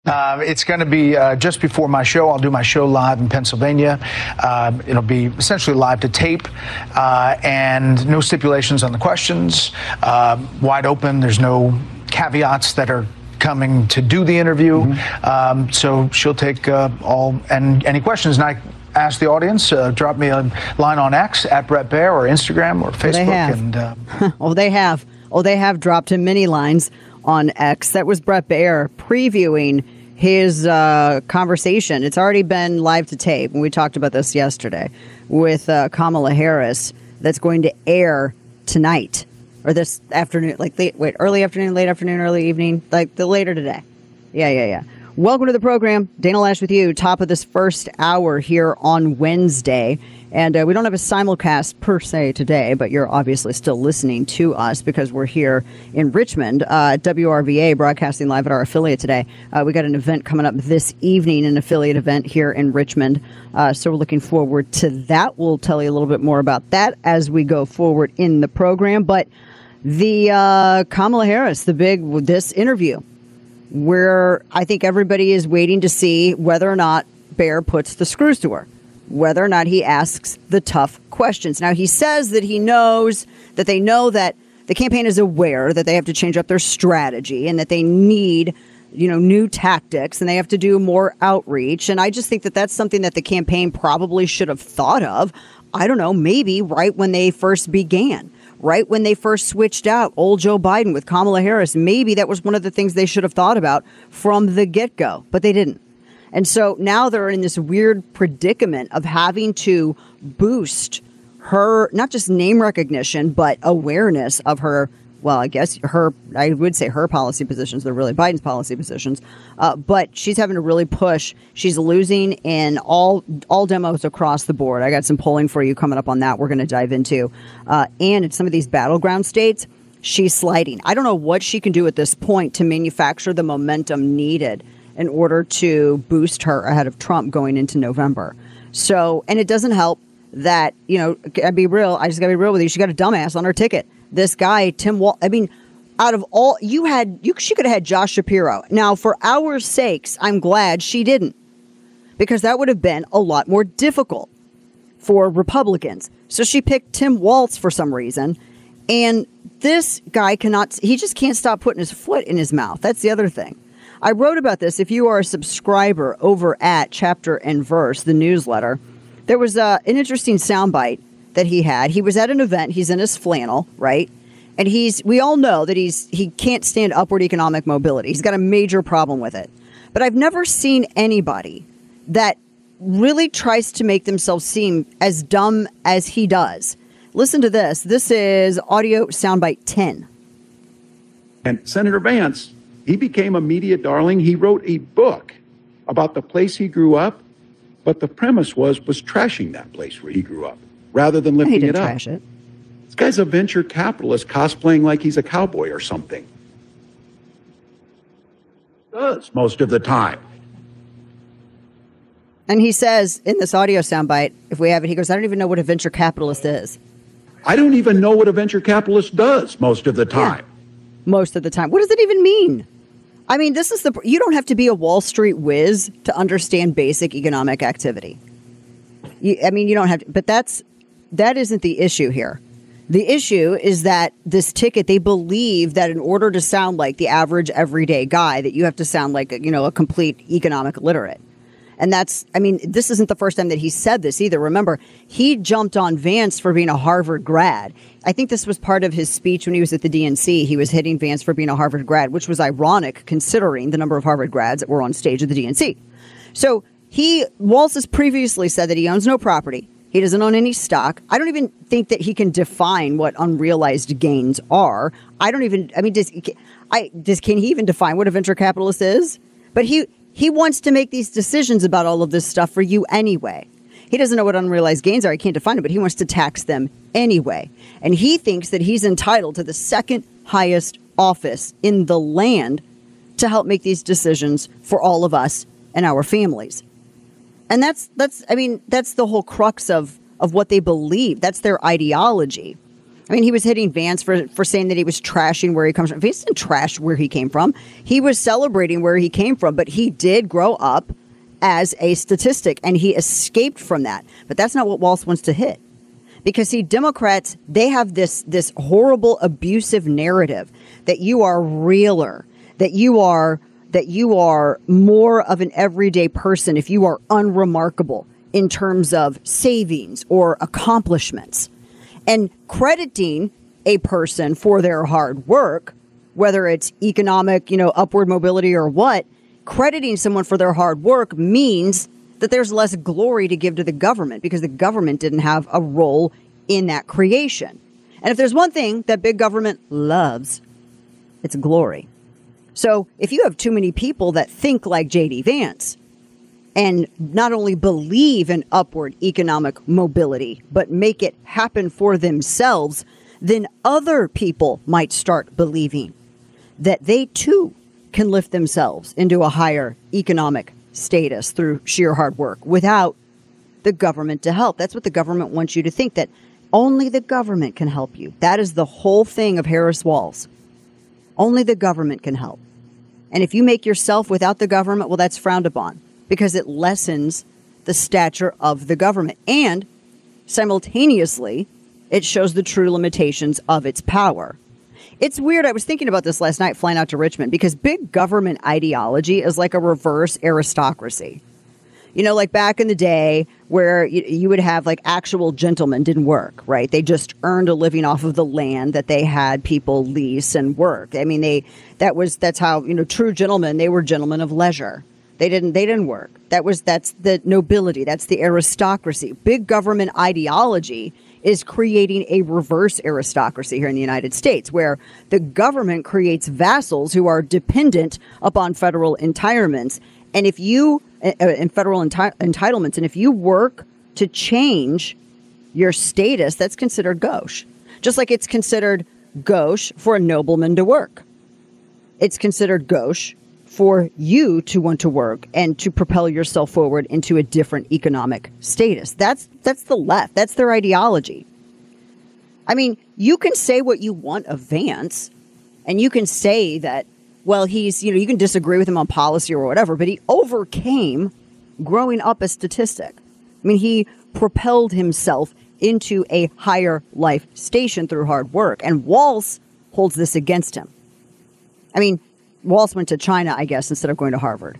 It's going to be just before my show. I'll do my show live in Pennsylvania. It'll be essentially live to tape and no stipulations on the questions. Wide open. There's no caveats that are coming to do the interview. Mm-hmm. So she'll take all and any questions. And I ask the audience, drop me a line on X at Bret Baier or Instagram or Facebook. They have dropped him many lines on X. That was Bret Baier previewing his conversation. It's already been live to tape, and we talked about this yesterday, with Kamala Harris. That's going to air tonight or this afternoon, early afternoon, late afternoon, early evening, like the later today. Yeah. Welcome to the program. Dana Loesch with you, top of this first hour here on Wednesday. And we don't have a simulcast per se today, but you're obviously still listening to us because we're here in Richmond, WRVA, broadcasting live at our affiliate today. We got an event coming up this evening, an affiliate event here in Richmond. So we're looking forward to that. We'll tell you a little bit more about that as we go forward in the program. But the Kamala Harris, this interview, where I think everybody is waiting to see whether or not Baier puts the screws to her, whether or not he asks the tough questions. Now, he says that he knows that they know that the campaign is aware that they have to change up their strategy and that they need, new tactics and they have to do more outreach. And I just think that that's something that the campaign probably should have thought of. I don't know, maybe right when they first began. Right when they first switched out old Joe Biden with Kamala Harris, maybe that was one of the things they should have thought about from the get-go, but they didn't. And so now they're in this weird predicament of having to boost her, not just name recognition, but awareness of her, I would say her policy positions. They're really Biden's policy positions. But she's having to really push. She's losing in all demos across the board. I got some polling for you coming up on that we're going to dive into. And in some of these battleground states, she's sliding. I don't know what she can do at this point to manufacture the momentum needed in order to boost her ahead of Trump going into November. So, and it doesn't help that, I just got to be real with you. She got a dumbass on her ticket. This guy, Tim Walz, out of all, she could have had Josh Shapiro. Now, for our sakes, I'm glad she didn't, because that would have been a lot more difficult for Republicans. So she picked Tim Walz for some reason. And this guy he just can't stop putting his foot in his mouth. That's the other thing. I wrote about this. If you are a subscriber over at Chapter and Verse, the newsletter, there was an interesting soundbite that he had. He was at an event. He's in his flannel, right? And we all know that he can't stand upward economic mobility. He's got a major problem with it. But I've never seen anybody that really tries to make themselves seem as dumb as he does. Listen to this. This is audio soundbite 10. And Senator Vance, he became a media darling. He wrote a book about the place he grew up, but the premise was trashing that place where he grew up, rather than lifting it up. Trash it. This guy's a venture capitalist cosplaying like he's a cowboy or something. Does most of the time. And he says in this audio soundbite, if we have it, he goes, I don't even know what a venture capitalist is. I don't even know what a venture capitalist does most of the time. Yeah. Most of the time. What does it even mean? You don't have to be a Wall Street whiz to understand basic economic activity. You don't have to, but that isn't the issue here. The issue is that this ticket, they believe that in order to sound like the average everyday guy, that you have to sound like, a complete economic literate. And this isn't the first time that he said this either. Remember, he jumped on Vance for being a Harvard grad. I think this was part of his speech when he was at the DNC. He was hitting Vance for being a Harvard grad, which was ironic considering the number of Harvard grads that were on stage at the DNC. So Walz has previously said that he owns no property. He doesn't own any stock. I don't even think that he can define what unrealized gains are. Can he even define what a venture capitalist is? But he wants to make these decisions about all of this stuff for you anyway. He doesn't know what unrealized gains are. He can't define it, but he wants to tax them anyway. And he thinks that he's entitled to the second highest office in the land to help make these decisions for all of us and our families. And that's the whole crux of what they believe. That's their ideology. I mean, he was hitting Vance for saying that he was trashing where he comes from. Vance didn't trash where he came from. He was celebrating where he came from, but he did grow up as a statistic, and he escaped from that. But that's not what Walz wants to hit. Because, see, Democrats, they have this horrible, abusive narrative that you are realer, that you are more of an everyday person if you are unremarkable in terms of savings or accomplishments. And crediting a person for their hard work, whether it's economic, upward mobility or what, crediting someone for their hard work means that there's less glory to give to the government because the government didn't have a role in that creation. And if there's one thing that big government loves, it's glory. So if you have too many people that think like J.D. Vance and not only believe in upward economic mobility, but make it happen for themselves, then other people might start believing that they too can lift themselves into a higher economic status through sheer hard work without the government to help. That's what the government wants you to think, that only the government can help you. That is the whole thing of Harris Walz. Only the government can help. And if you make yourself without the government, well, that's frowned upon because it lessens the stature of the government. And simultaneously, it shows the true limitations of its power. It's weird. I was thinking about this last night flying out to Richmond because big government ideology is like a reverse aristocracy. Like back in the day where you would have like actual gentlemen didn't work, right? They just earned a living off of the land that they had people lease and work. I mean, that's how, true gentlemen, they were gentlemen of leisure. They didn't work. That's the nobility. That's the aristocracy. Big government ideology is creating a reverse aristocracy here in the United States, where the government creates vassals who are dependent upon federal entitlements. And if you entitlements, and if you work to change your status, that's considered gauche. Just like it's considered gauche for a nobleman to work. It's considered gauche for you to want to work and to propel yourself forward into a different economic status. That's the left. That's their ideology. I mean, you can say what you want of Vance, and you can say that, well, he's, you can disagree with him on policy or whatever, but he overcame growing up a statistic. I mean, he propelled himself into a higher life station through hard work, and Walz holds this against him. I mean, Walz went to China, I guess, instead of going to Harvard.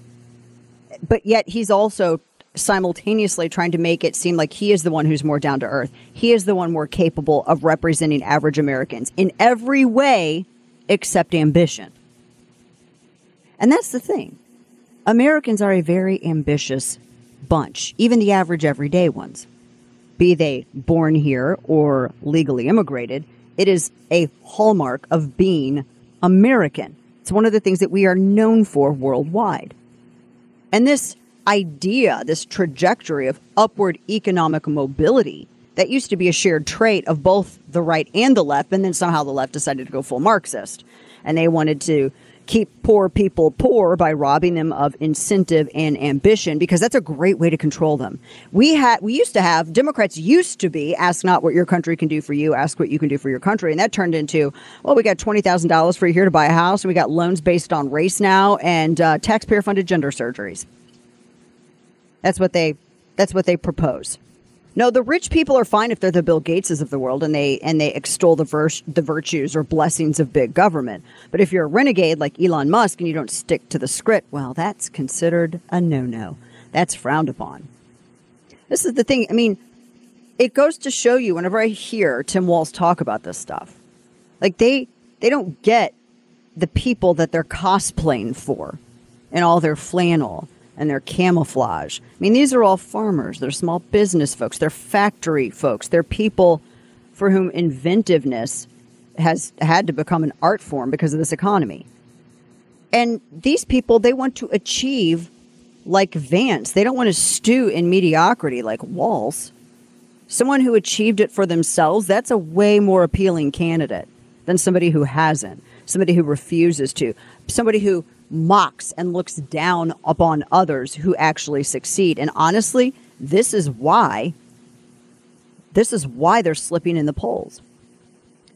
But yet he's also simultaneously trying to make it seem like he is the one who's more down to earth. He is the one more capable of representing average Americans in every way except ambition. And that's the thing. Americans are a very ambitious bunch, even the average everyday ones. Be they born here or legally immigrated, it is a hallmark of being American. It's one of the things that we are known for worldwide. And this idea, this trajectory of upward economic mobility that used to be a shared trait of both the right and the left, and then somehow the left decided to go full Marxist. And they wanted to keep poor people poor by robbing them of incentive and ambition, because that's a great way to control them. Democrats used to be, ask not what your country can do for you, ask what you can do for your country. And that turned into, well, we got $20,000 for you here to buy a house. And we got loans based on race now and taxpayer funded gender surgeries. That's what they propose. No, the rich people are fine if they're the Bill Gateses of the world and they extol the virtues or blessings of big government. But if you're a renegade like Elon Musk and you don't stick to the script, well, that's considered a no-no. That's frowned upon. This is the thing. I mean, it goes to show you whenever I hear Tim Walz talk about this stuff, like they don't get the people that they're cosplaying for and all their flannel and their camouflage. I mean, these are all farmers. They're small business folks. They're factory folks. They're people for whom inventiveness has had to become an art form because of this economy. And these people, they want to achieve like Vance. They don't want to stew in mediocrity like Walz. Someone who achieved it for themselves, that's a way more appealing candidate than somebody who hasn't, somebody who refuses to, somebody who mocks and looks down upon others who actually succeed. And honestly, this is why they're slipping in the polls.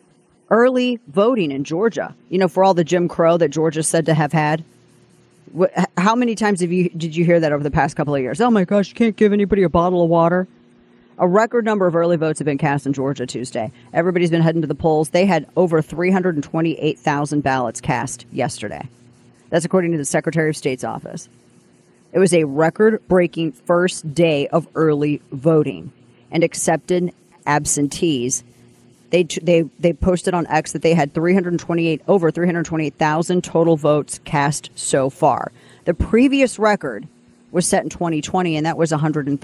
Early voting in Georgia, for all the Jim Crow that Georgia said to have had. How many times did you hear that over the past couple of years? Oh my gosh, you can't give anybody a bottle of water. A record number of early votes have been cast in Georgia Tuesday. Everybody's been heading to the polls. They had over 328,000 ballots cast yesterday. That's according to the Secretary of State's office. It was a record-breaking first day of early voting and accepted absentees. They posted on X that they had over 328,000 total votes cast so far. The previous record was set in 2020, and that was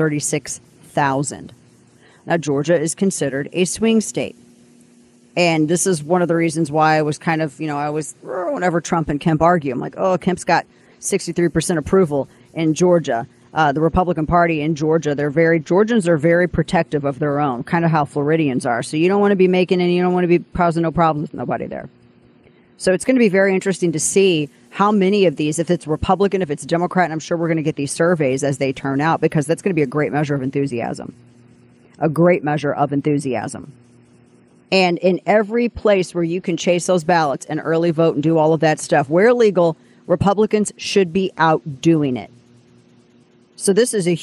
136,000. Now, Georgia is considered a swing state. And this is one of the reasons why I was kind of, whenever Trump and Kemp argue, I'm like, oh, Kemp's got 63% approval in Georgia. The Republican Party in Georgia, Georgians are very protective of their own, kind of how Floridians are. So you don't want to be you don't want to be causing no problems with nobody there. So it's going to be very interesting to see how many of these, if it's Republican, if it's Democrat, and I'm sure we're going to get these surveys as they turn out, because that's going to be a great measure of enthusiasm. A great measure of enthusiasm. And in every place where you can chase those ballots and early vote and do all of that stuff, where legal, Republicans should be out doing it. So that's a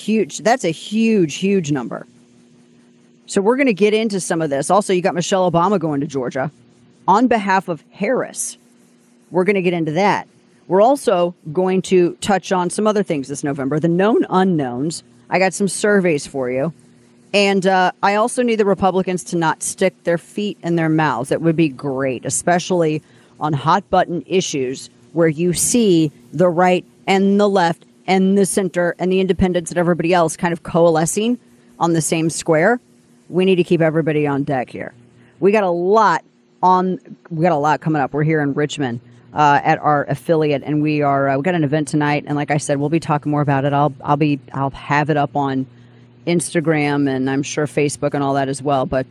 huge number. So we're going to get into some of this. Also, you got Michelle Obama going to Georgia on behalf of Harris. We're going to get into that. We're also going to touch on some other things this November, the known unknowns. I got some surveys for you. And I also need the Republicans to not stick their feet in their mouths. That would be great, especially on hot button issues where you see the right and the left and the center and the independents and everybody else kind of coalescing on the same square. We need to keep everybody on deck here. We got a lot coming up. We're here in Richmond at our affiliate, and we got an event tonight. And like I said, we'll be talking more about it. I'll have it up on Instagram and I'm sure Facebook and all that as well. But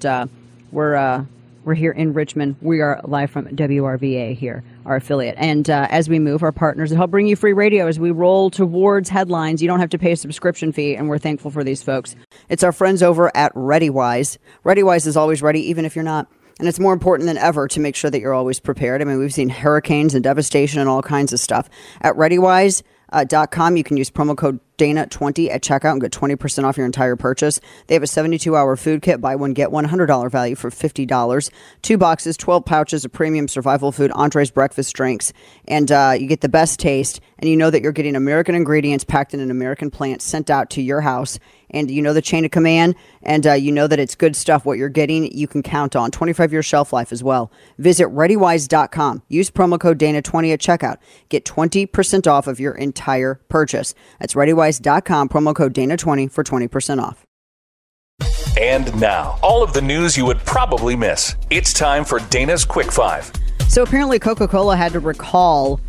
we're here in Richmond. We are live from WRVA here, our affiliate. And as we move, our partners help bring you free radio as we roll towards headlines. You don't have to pay a subscription fee, and we're thankful for these folks. It's our friends over at ReadyWise. ReadyWise is always ready, even if you're not. And it's more important than ever to make sure that you're always prepared. I mean, we've seen hurricanes and devastation and all kinds of stuff. At ReadyWise.com, you can use promo code Dana20 at checkout and get 20% off your entire purchase. They have a 72-hour food kit, buy one, get $100 value for $50. 2 boxes, 12 pouches of premium survival food, entrees, breakfast, drinks, and you get the best taste, and you know that you're getting American ingredients packed in an American plant sent out to your house, and you know the chain of command, and you know that it's good stuff. What you're getting, you can count on. 25-year shelf life as well. Visit ReadyWise.com. Use promo code Dana20 at checkout. Get 20% off of your entire purchase. That's ReadyWise.com, promo code Dana20 for 20% off. And now, all of the news you would probably miss. It's time for Dana's Quick Five. So apparently Coca-Cola had to recall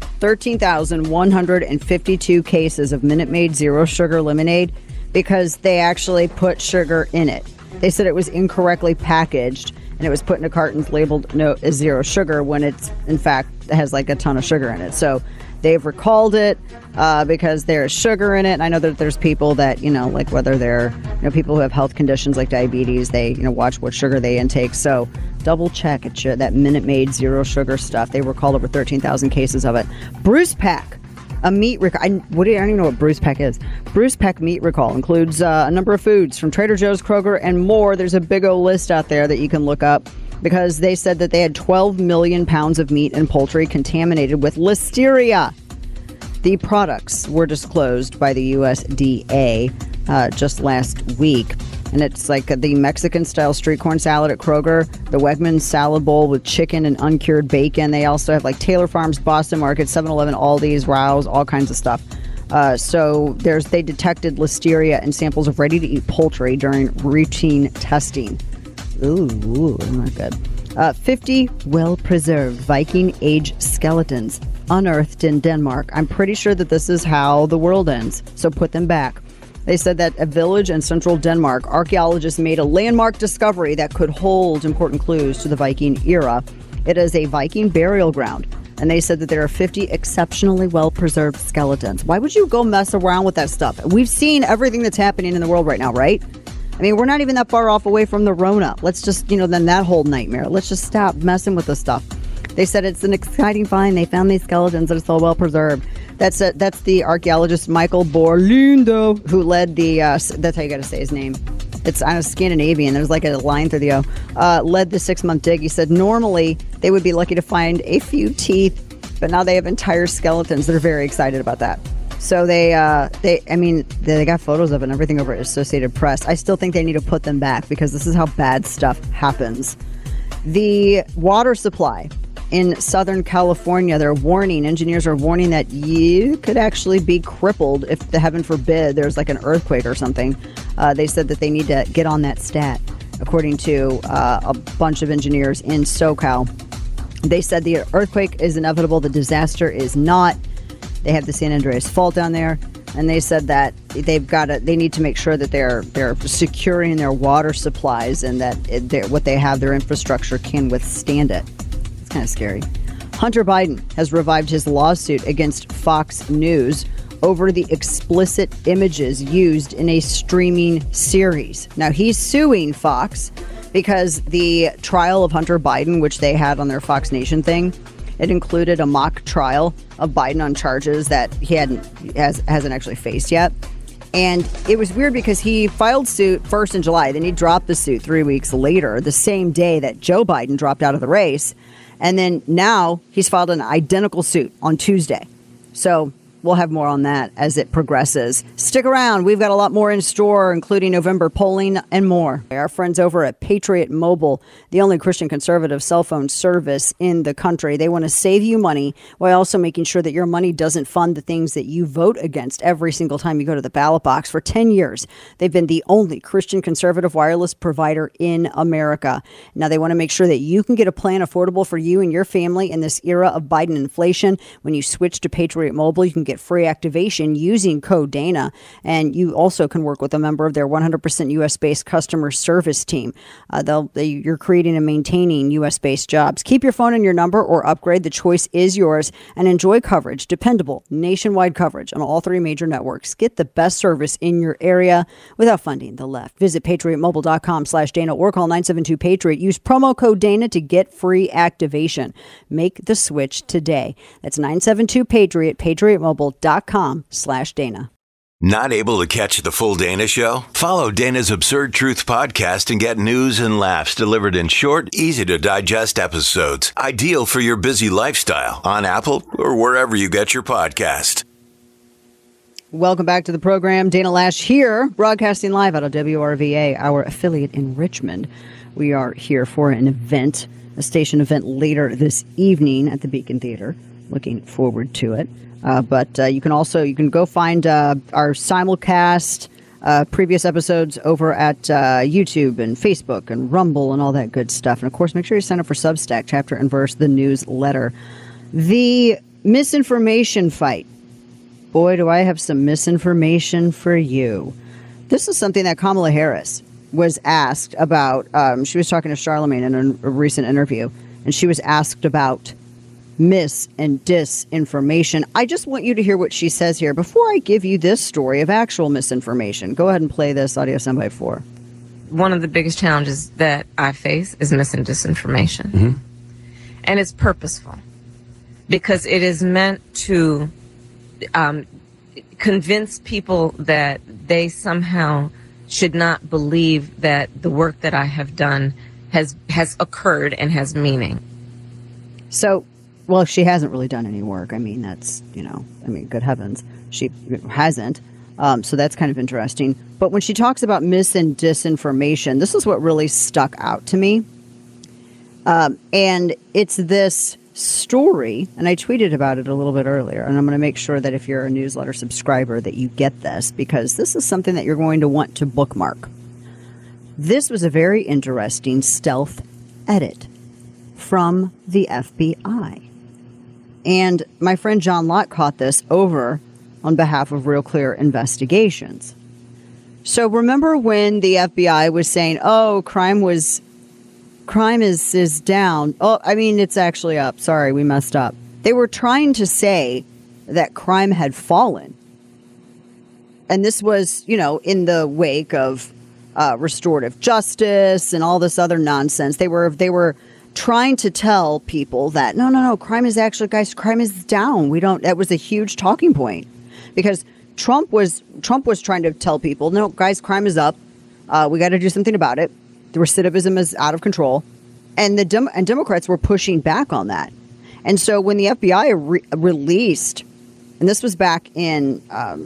13,152 cases of Minute Maid Zero Sugar lemonade because they actually put sugar in it. They said it was incorrectly packaged and it was put in a carton labeled as zero sugar when it's, in fact, has like a ton of sugar in it. So they've recalled it because there's sugar in it. And I know that there's people that, like whether they're, people who have health conditions like diabetes, they, watch what sugar they intake. So double check that Minute Maid Zero Sugar stuff. They recalled over 13,000 cases of it. Bruce Peck. A meat recall. I don't even know what Bruce Peck is. Bruce Peck meat recall includes a number of foods from Trader Joe's, Kroger, and more. There's a big old list out there that you can look up because they said that they had 12 million pounds of meat and poultry contaminated with listeria. The products were disclosed by the USDA just last week. And it's like the Mexican-style street corn salad at Kroger, the Wegmans salad bowl with chicken and uncured bacon. They also have like Taylor Farms, Boston Market, 7-Eleven, Aldi's, Rouse, all kinds of stuff. So they detected listeria in samples of ready-to-eat poultry during routine testing. Ooh, not good. 50 well-preserved Viking age skeletons unearthed in Denmark. I'm pretty sure that this is how the world ends, so put them back. They said that a village in central Denmark, archaeologists made a landmark discovery that could hold important clues to the Viking era. It is a Viking burial ground, and they said that there are 50 exceptionally well-preserved skeletons. Why would you go mess around with that stuff? We've seen everything that's happening in the world right now, right? I mean, we're not even that far off away from the Rona. Let's just, then that whole nightmare. Let's just stop messing with this stuff. They said it's an exciting find. They found these skeletons that are so well preserved. That's the archaeologist Michael Borlindo, who led the, that's how you got to say his name. It's Scandinavian. There's like a line through the O. Led the 6-month dig. He said normally they would be lucky to find a few teeth, but now they have entire skeletons. They're very excited about that. So they got photos of it and everything over at Associated Press. I still think they need to put them back because this is how bad stuff happens. The water supply in Southern California, engineers are warning that you could actually be crippled if, heaven forbid, there's like an earthquake or something. They said that they need to get on that stat, according to a bunch of engineers in SoCal. They said the earthquake is inevitable. The disaster is not. They have the San Andreas Fault down there, and they said that they need to make sure that they're securing their water supplies and that what they have, their infrastructure, can withstand it. It's kind of scary. Hunter Biden has revived his lawsuit against Fox News over the explicit images used in a streaming series. Now, he's suing Fox because the trial of Hunter Biden, which they had on their Fox Nation thing, it included a mock trial of Biden on charges that he hasn't actually faced yet. And it was weird because he filed suit first in July. Then he dropped the suit 3 weeks later, the same day that Joe Biden dropped out of the race. And then now he's filed an identical suit on Tuesday. So we'll have more on that as it progresses. Stick around. We've got a lot more in store, including November polling and more. Our friends over at Patriot Mobile, the only Christian conservative cell phone service in the country. They want to save you money while also making sure that your money doesn't fund the things that you vote against every single time you go to the ballot box. For 10 years, they've been the only Christian conservative wireless provider in America. Now, they want to make sure that you can get a plan affordable for you and your family in this era of Biden inflation. When you switch to Patriot Mobile, you can get free activation using code Dana, and you also can work with a member of their 100% U.S.-based customer service team. You're creating and maintaining U.S.-based jobs. Keep your phone and your number or upgrade. The choice is yours, and enjoy coverage, dependable, nationwide coverage on all 3 major networks. Get the best service in your area without funding the left. Visit patriotmobile.com/Dana or call 972-PATRIOT. Use promo code Dana to get free activation. Make the switch today. That's 972-PATRIOT, patriotmobile.com/Dana. Not able to catch the full Dana Show? Follow Dana's Absurd Truth podcast and get news and laughs delivered in short, easy-to-digest episodes. Ideal for your busy lifestyle on Apple or wherever you get your podcast. Welcome back to the program. Dana Lash here, broadcasting live out of WRVA, our affiliate in Richmond. We are here for an event, a station event later this evening at the Beacon Theater. Looking forward to it. But you can go find our simulcast previous episodes over at YouTube and Facebook and Rumble and all that good stuff. And of course, make sure you sign up for Substack, Chapter and Verse, the newsletter. The misinformation fight. Boy, do I have some misinformation for you. This is something that Kamala Harris was asked about. She was talking to Charlemagne in a recent interview, and she was asked about mis and disinformation. I just want you to hear what she says here before I give you this story of actual misinformation. Go ahead and play this audio soundbite 4. One of the biggest challenges that I face is mis and disinformation. Mm-hmm. And it's purposeful because it is meant to convince people that they somehow should not believe that the work that I have done has occurred and has meaning. So, well, she hasn't really done any work. I mean, that's, good heavens, she hasn't. So that's kind of interesting. But when she talks about mis and disinformation, this is what really stuck out to me. And it's this story, and I tweeted about it a little bit earlier, and I'm going to make sure that if you're a newsletter subscriber that you get this, because this is something that you're going to want to bookmark. This was a very interesting stealth edit from the FBI. And my friend John Lott caught this over on behalf of Real Clear Investigations. So remember when the FBI was saying, oh, crime is down. Oh, I mean, it's actually up. Sorry, we messed up. They were trying to say that crime had fallen. And this was, in the wake of restorative justice and all this other nonsense. They were trying to tell people that no, crime is down. That was a huge talking point because Trump was trying to tell people, no, guys, crime is up. We got to do something about it. The recidivism is out of control, and Democrats were pushing back on that. And so when the FBI released, and this was back in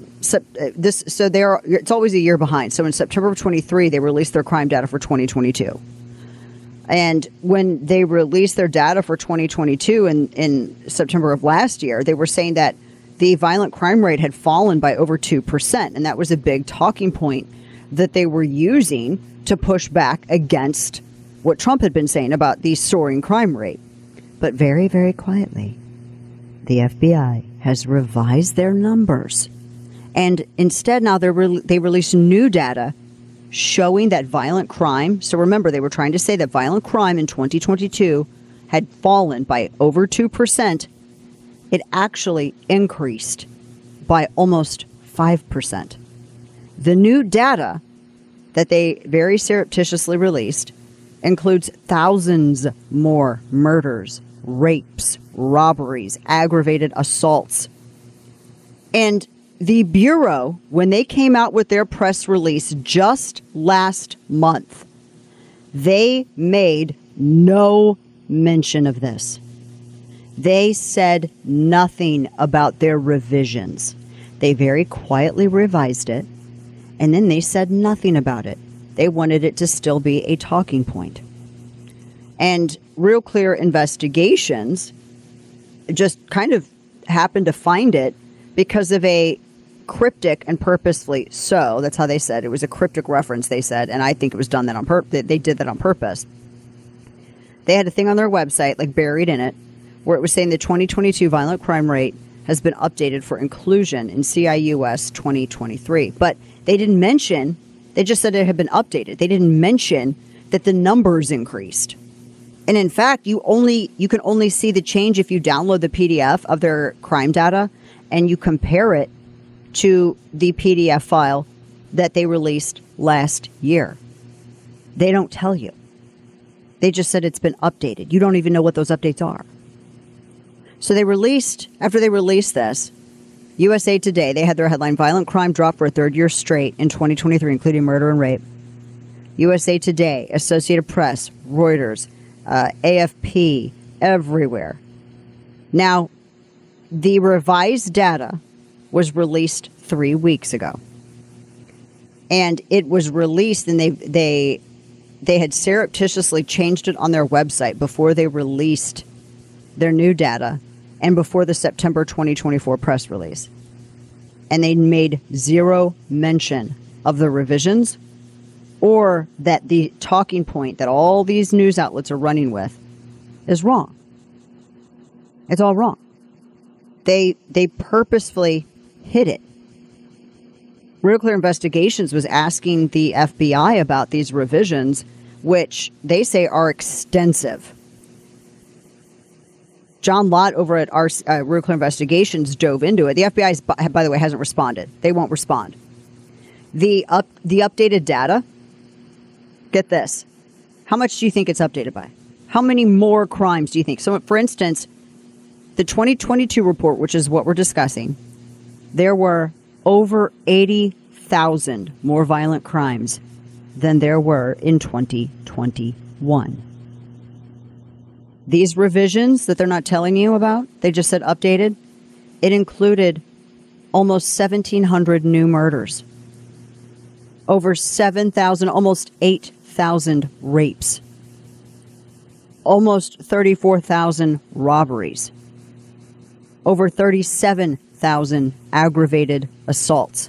it's always a year behind. So in September of 23, they released their crime data for 2022. And when they released their data for 2022 in September of last year, they were saying that the violent crime rate had fallen by over 2%. And that was a big talking point that they were using to push back against what Trump had been saying about the soaring crime rate. But very, very quietly, the FBI has revised their numbers. And instead now they released new data showing that violent crime. So remember, they were trying to say that violent crime in 2022 had fallen by over 2%. It actually increased by almost 5%. The new data that they very surreptitiously released includes thousands more murders, rapes, robberies, aggravated assaults. And the Bureau, when they came out with their press release just last month, they made no mention of this. They said nothing about their revisions. They very quietly revised it, and then they said nothing about it. They wanted it to still be a talking point. And Real Clear Investigations just kind of happened to find it because of a cryptic and purposefully so. That's how they said. It was a cryptic reference, they said, and I think it was done that on purpose. They did that on purpose. They had a thing on their website, like buried in it, where it was saying the 2022 violent crime rate has been updated for inclusion in CIUS 2023. But they didn't mention, they just said it had been updated. They didn't mention that the numbers increased. And in fact, you can only see the change if you download the PDF of their crime data and you compare it to the PDF file that they released last year. They don't tell you. They just said it's been updated. You don't even know what those updates are. So after they released this, USA Today, they had their headline, Violent Crime Dropped for a Third Year Straight in 2023, including murder and rape. USA Today, Associated Press, Reuters, AFP, everywhere. Now, the revised data was released 3 weeks ago. And it was released, and they had surreptitiously changed it on their website before they released their new data and before the September 2024 press release. And they made zero mention of the revisions or that the talking point that all these news outlets are running with is wrong. It's all wrong. They purposefully hid it. Real Clear Investigations was asking the FBI about these revisions, which they say are extensive. John Lott over at our Real Clear Investigations dove into it. The FBI, by the way, hasn't responded. They won't respond. The updated data, get this. How much do you think it's updated by? How many more crimes do you think? So, for instance, the 2022 report, which is what we're discussing, there were over 80,000 more violent crimes than there were in 2021. These revisions that they're not telling you about, they just said updated, it included almost 1,700 new murders, over 7,000, almost 8,000 rapes, almost 34,000 robberies, over 37,000 aggravated assaults.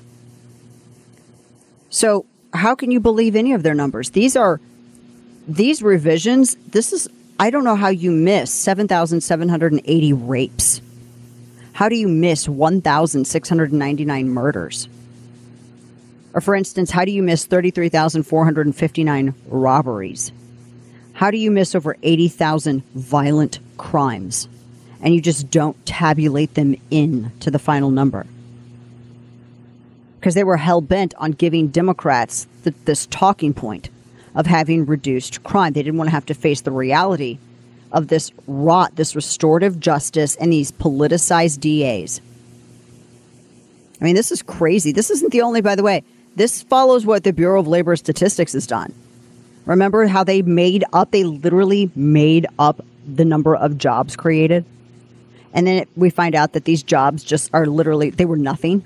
So how can you believe any of their numbers? These revisions, I don't know how you miss 7,780 rapes. How do you miss 1,699 murders? Or for instance, how do you miss 33,459 robberies? How do you miss over 80,000 violent crimes? And you just don't tabulate them in to the final number. because they were hell-bent on giving Democrats this talking point of having reduced crime. They didn't want to have to face the reality of this rot, this restorative justice, and these politicized DAs. I mean, this is crazy. This isn't the only, by the way, this follows what the Bureau of Labor Statistics has done. Remember how they literally made up the number of jobs created? And then we find out that these jobs just are literally, they were nothing.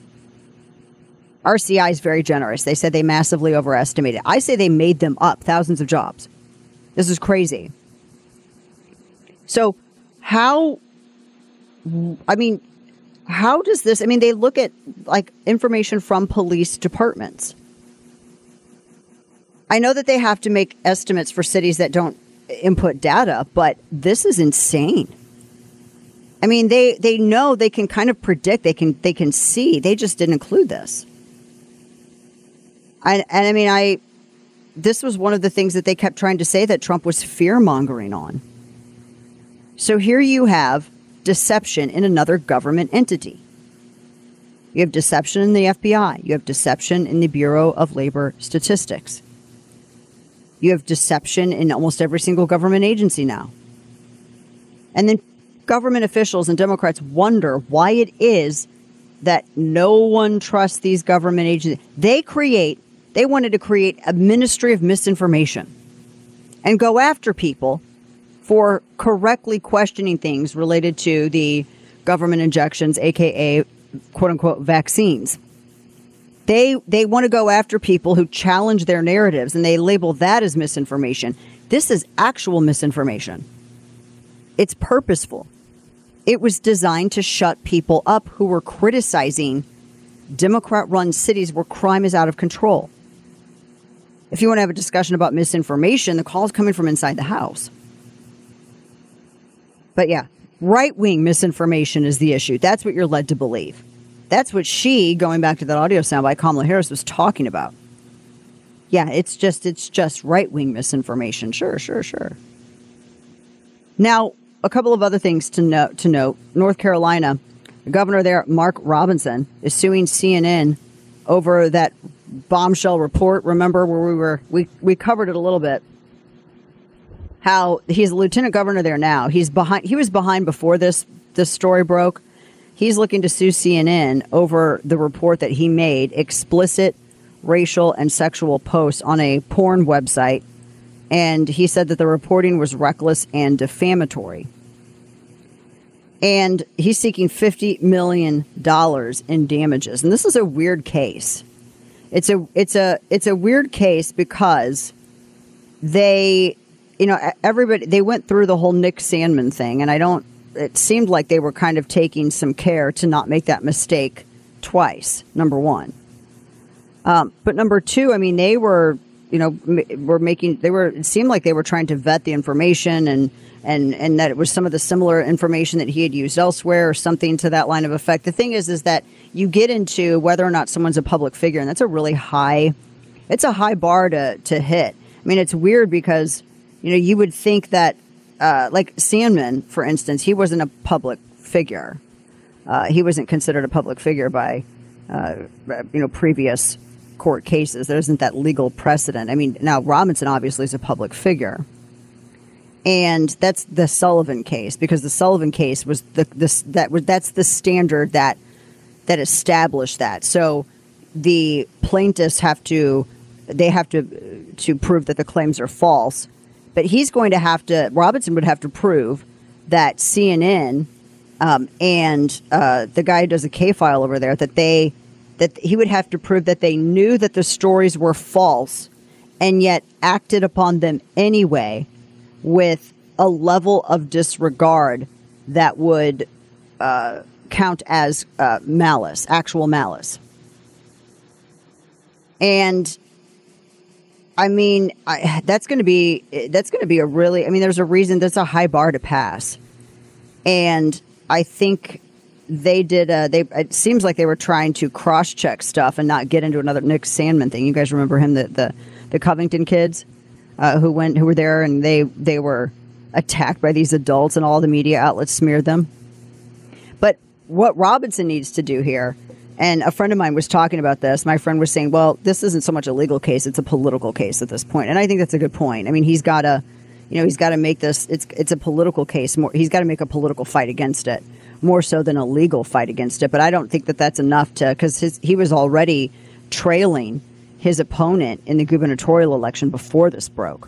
RCI is very generous. They said they massively overestimated. I say they made them up, thousands of jobs. This is crazy. So how does this, they look at like information from police departments. I know that they have to make estimates for cities that don't input data, but this is insane. I mean, they know, they can kind of predict, they can see, they just didn't include this. This was one of the things that they kept trying to say that Trump was fear-mongering on. So here you have deception in another government entity. You have deception in the FBI. You have deception in the Bureau of Labor Statistics. You have deception in almost every single government agency now. And then government officials and Democrats wonder why it is that no one trusts these government agencies. They wanted to create a ministry of misinformation and go after people for correctly questioning things related to the government injections, aka quote unquote vaccines. They want to go after people who challenge their narratives, and they label that as misinformation. This is actual misinformation. It's purposeful. It was designed to shut people up who were criticizing Democrat-run cities where crime is out of control. If you want to have a discussion about misinformation, the call is coming from inside the House. But yeah, right-wing misinformation is the issue. That's what you're led to believe. That's what she, going back to that audio sound by Kamala Harris, was talking about. Yeah, it's just right-wing misinformation. Sure. Now, a couple of other things to note. North Carolina, the governor there, Mark Robinson, is suing CNN over that bombshell report. Remember where we covered it a little bit. How he's a lieutenant governor there now. He was behind before this story broke. He's looking to sue CNN over the report that he made, explicit racial and sexual posts on a porn website. And he said that the reporting was reckless and defamatory. And he's seeking $50 million in damages. And this is a weird case. It's a weird case because they went through the whole Nick Sandmann thing, and it seemed like they were kind of taking some care to not make that mistake twice, number one. But number two, they were, it seemed like they were trying to vet the information and that it was some of the similar information that he had used elsewhere or something to that line of effect. The thing is that you get into whether or not someone's a public figure, and that's a high bar to hit. It's weird because, you would think that, like Sandmann, for instance, he wasn't a public figure. He wasn't considered a public figure by, previous court cases. There isn't that legal precedent. Now Robinson obviously is a public figure. And that's the Sullivan case, because the Sullivan case was that's the standard that established that. So the plaintiffs have to prove that the claims are false. But Robinson would have to prove that CNN and the guy who does a K-file over there, that he would have to prove that they knew that the stories were false and yet acted upon them anyway with a level of disregard that would count as malice, actual malice. And that's going to be a really, there's a reason that's a high bar to pass. And I think it seems like they were trying to cross-check stuff and not get into another Nick Sandmann thing. You guys remember him, the Covington kids who were there, and they were attacked by these adults and all the media outlets smeared them. But what Robinson needs to do here, And a friend of mine was talking about this. My friend was saying, well, this isn't so much a legal case, it's a political case at this point. And I think that's a good point. I mean, he's got to make this, it's a political case. He's got to make a political fight against it, more so than a legal fight against it. But I don't think that that's enough because he was already trailing his opponent in the gubernatorial election before this broke.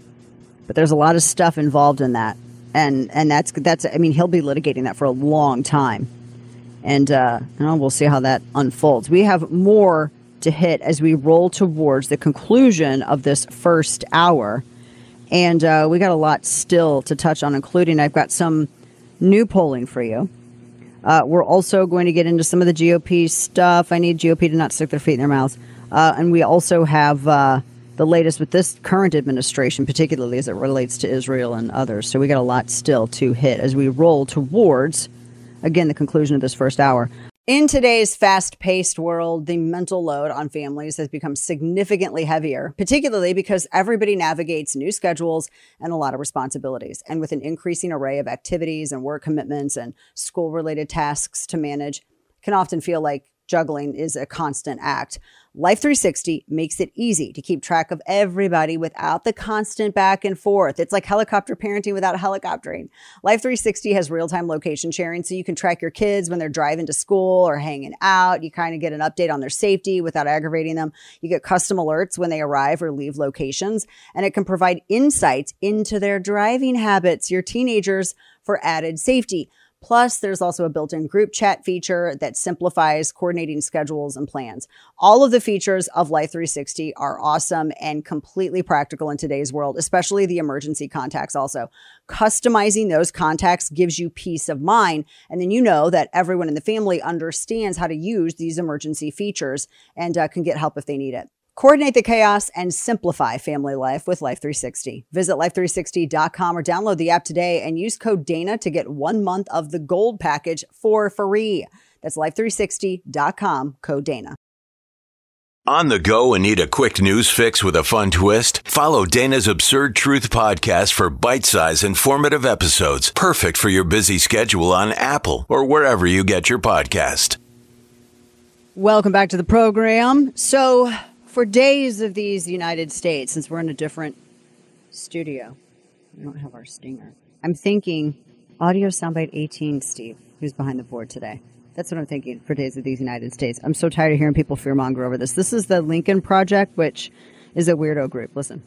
But there's a lot of stuff involved in that. And that's I mean, he'll be litigating that for a long time. And we'll see how that unfolds. We have more to hit as we roll towards the conclusion of this first hour. And we got a lot still to touch on, including I've got some new polling for you. We're also going to get into some of the GOP stuff. I need GOP to not stick their feet in their mouths. And we also have the latest with this current administration, particularly as it relates to Israel and others. So we got a lot still to hit as we roll towards, again, the conclusion of this first hour. In today's fast-paced world, the mental load on families has become significantly heavier, particularly because everybody navigates new schedules and a lot of responsibilities. And with an increasing array of activities and work commitments and school-related tasks to manage, it can often feel like juggling is a constant act. Life 360 makes it easy to keep track of everybody without the constant back and forth. It's like helicopter parenting without helicoptering. Life 360 has real-time location sharing, so you can track your kids when they're driving to school or hanging out. You kind of get an update on their safety without aggravating them. You get custom alerts when they arrive or leave locations, and it can provide insights into their driving habits, your teenagers, for added safety. Plus, there's also a built-in group chat feature that simplifies coordinating schedules and plans. All of the features of Life 360 are awesome and completely practical in today's world, especially the emergency contacts also. Customizing those contacts gives you peace of mind, and then you know that everyone in the family understands how to use these emergency features and can get help if they need it. Coordinate the chaos and simplify family life with Life 360. Visit life360.com or download the app today and use code Dana to get 1 month of the gold package for free. That's life360.com, code Dana. On the go and need a quick news fix with a fun twist? Follow Dana's Absurd Truth podcast for bite-sized informative episodes, perfect for your busy schedule on Apple or wherever you get your podcast. Welcome back to the program. So, for days of these United States, since we're in a different studio, we don't have our stinger. I'm thinking audio soundbite 18, Steve, who's behind the board today. That's what I'm thinking for days of these United States. I'm so tired of hearing people fearmonger over this. This is the Lincoln Project, which is a weirdo group. Listen.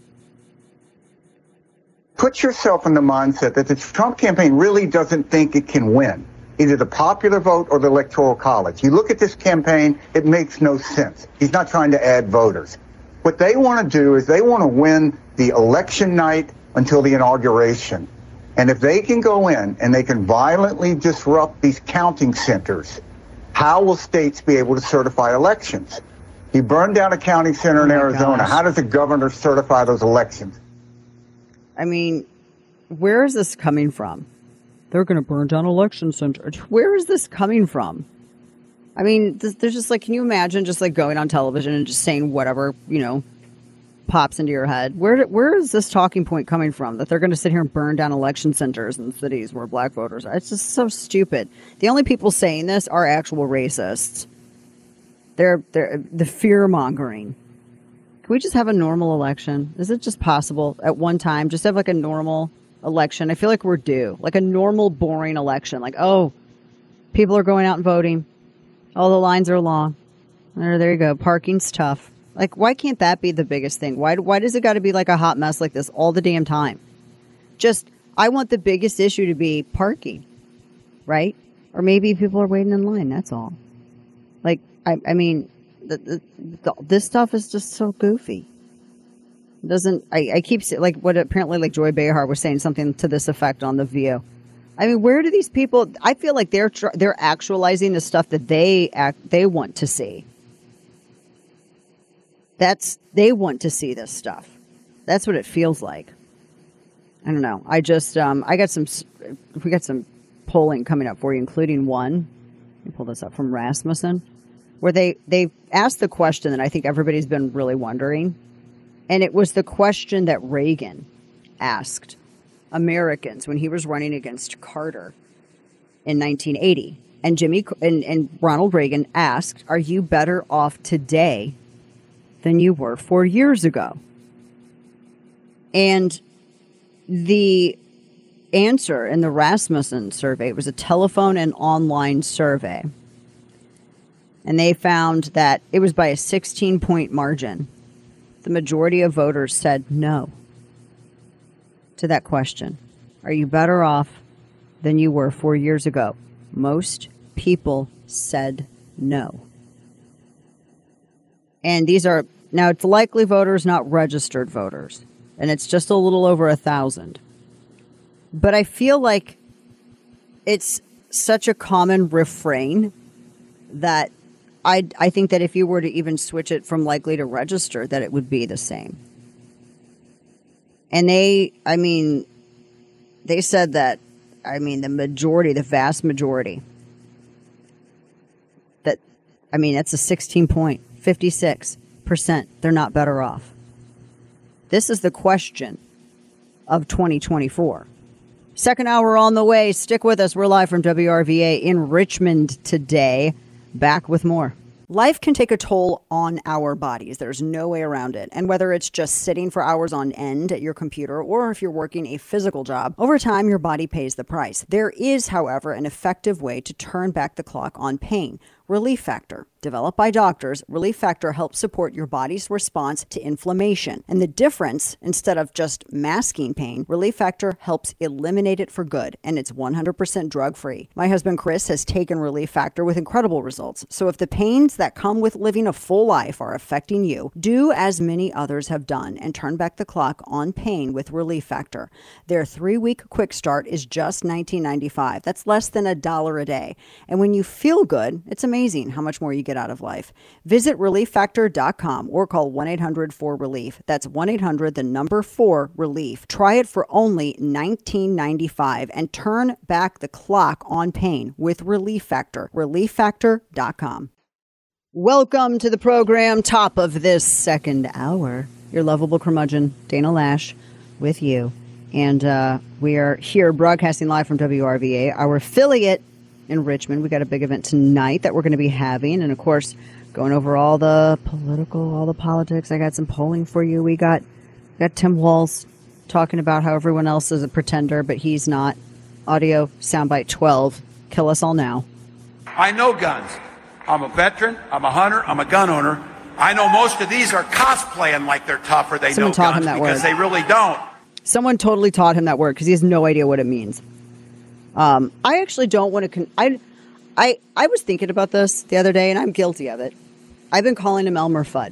Put yourself in the mindset that the Trump campaign really doesn't think it can win either the popular vote or the Electoral College. You look at this campaign, it makes no sense. He's not trying to add voters. What they want to do is they want to win the election night until the inauguration. And if they can go in and they can violently disrupt these counting centers, how will states be able to certify elections? He burned down a counting center in Arizona. Gosh. How does the governor certify those elections? I mean, where is this coming from? They're going to burn down election centers. Where is this coming from? I mean, there's just like, can you imagine just like going on television and just saying whatever, pops into your head? Where is this talking point coming from? That they're going to sit here and burn down election centers in cities where black voters are? It's just so stupid. The only people saying this are actual racists. They're the fear mongering. Can we just have a normal election? Is it just possible at one time? Just have like a normal election. I feel like we're due like a normal, boring election. Like, oh, people are going out and voting. Oh, the lines are long. There you go. Parking's tough. Like, why can't that be the biggest thing? Why does it got to be like a hot mess like this all the damn time? I want the biggest issue to be parking, right? Or maybe people are waiting in line. That's all. Like, I mean, this stuff is just so goofy. I keep like what apparently like Joy Behar was saying something to this effect on The View. I mean, where do these people? I feel like they're actualizing the stuff that they want to see. They want to see this stuff. That's what it feels like. I don't know. We got some polling coming up for you, including one. Let me pull this up from Rasmussen, where they asked the question that I think everybody's been really wondering. And it was the question that Reagan asked Americans when he was running against Carter in 1980. And and Ronald Reagan asked, are you better off today than you were 4 years ago? And the answer in the Rasmussen survey was a telephone and online survey. And they found that it was by a 16-point margin. The majority of voters said no to that question. Are you better off than you were 4 years ago? Most people said no. And these are, now it's likely voters, not registered voters. And it's just a little over 1,000. But I feel like it's such a common refrain that I think that if you were to even switch it from likely to register, that it would be the same. And they said that, the vast majority, that's a 16-point, 56%. They're not better off. This is the question of 2024. Second hour on the way. Stick with us. We're live from WRVA in Richmond today. Back with more. Life can take a toll on our bodies. There's no way around it. And whether it's just sitting for hours on end at your computer or if you're working a physical job, over time your body pays the price. There is, however, an effective way to turn back the clock on pain. Relief Factor. Developed by doctors, Relief Factor helps support your body's response to inflammation. And the difference, instead of just masking pain, Relief Factor helps eliminate it for good. And it's 100% drug-free. My husband Chris has taken Relief Factor with incredible results. So if the pains that come with living a full life are affecting you, do as many others have done and turn back the clock on pain with Relief Factor. Their 3-week quick start is just $19.95. That's less than $1 a day. And when you feel good, it's amazing how much more you get out of life. Visit ReliefFactor.com or call 1-800-4RELIEF. That's 1-800-4-RELIEF. Try it for only $19.95 and turn back the clock on pain with Relief Factor. ReliefFactor.com. Welcome to the program, top of this second hour. Your lovable curmudgeon, Dana Lash, with you. And we are here broadcasting live from WRVA, our affiliate in Richmond. We got a big event tonight that we're going to be having, and of course going over all the politics. I got some polling for you. We got Tim Walz talking about how everyone else is a pretender, but he's not. Audio soundbite 12. Kill us all now. I know guns. I'm a veteran. I'm a hunter. I'm a gun owner. I know most of these are cosplaying like they're tough or they Someone know taught guns him that because word. they really don't. Someone totally taught him that word because he has no idea what it means. I actually don't want to. I was thinking about this the other day, and I'm guilty of it. I've been calling him Elmer Fudd.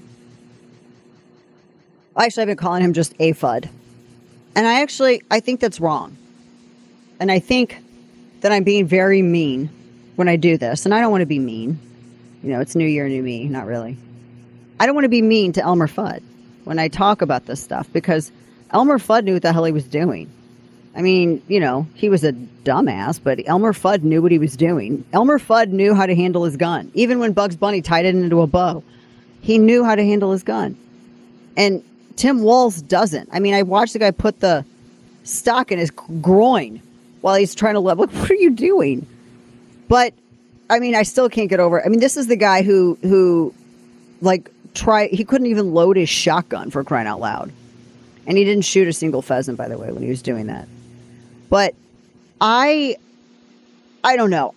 Actually, I've been calling him just a Fudd, and I think that's wrong. And I think that I'm being very mean when I do this, and I don't want to be mean. You know, it's New Year, new me. Not really. I don't want to be mean to Elmer Fudd when I talk about this stuff because Elmer Fudd knew what the hell he was doing. I mean, you know, he was a dumbass, but Elmer Fudd knew what he was doing. Elmer Fudd knew how to handle his gun. Even when Bugs Bunny tied it into a bow, he knew how to handle his gun. And Tim Walz doesn't. I mean, I watched the guy put the stock in his groin while he's trying to level. What are you doing? But, I mean, I still can't get over it. I mean, this is the guy who he couldn't even load his shotgun, for crying out loud. And he didn't shoot a single pheasant, by the way, when he was doing that. But I don't know.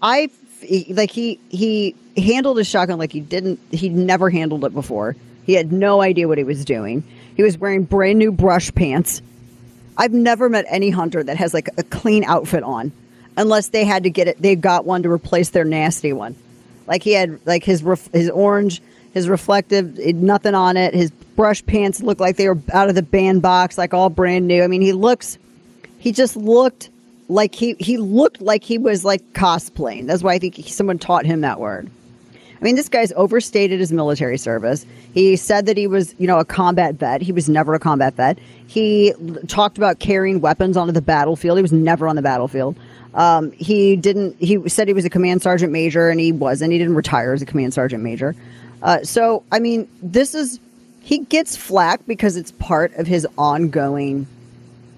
He handled his shotgun like he'd never handled it before. He had no idea what he was doing. He was wearing brand new brush pants. I've never met any hunter that has like a clean outfit on unless they had to get it. They got one to replace their nasty one. Like he had like his orange, his reflective, nothing on it. His brush pants looked like they were out of the bandbox, like all brand new. I mean, he just looked like he looked like he was like cosplaying. That's why I think someone taught him that word. I mean, this guy's overstated his military service. He said that he was, a combat vet. He was never a combat vet. He talked about carrying weapons onto the battlefield. He was never on the battlefield. He said he was a command sergeant major, and he wasn't. He didn't retire as a command sergeant major. So, I mean, he gets flack because it's part of his ongoing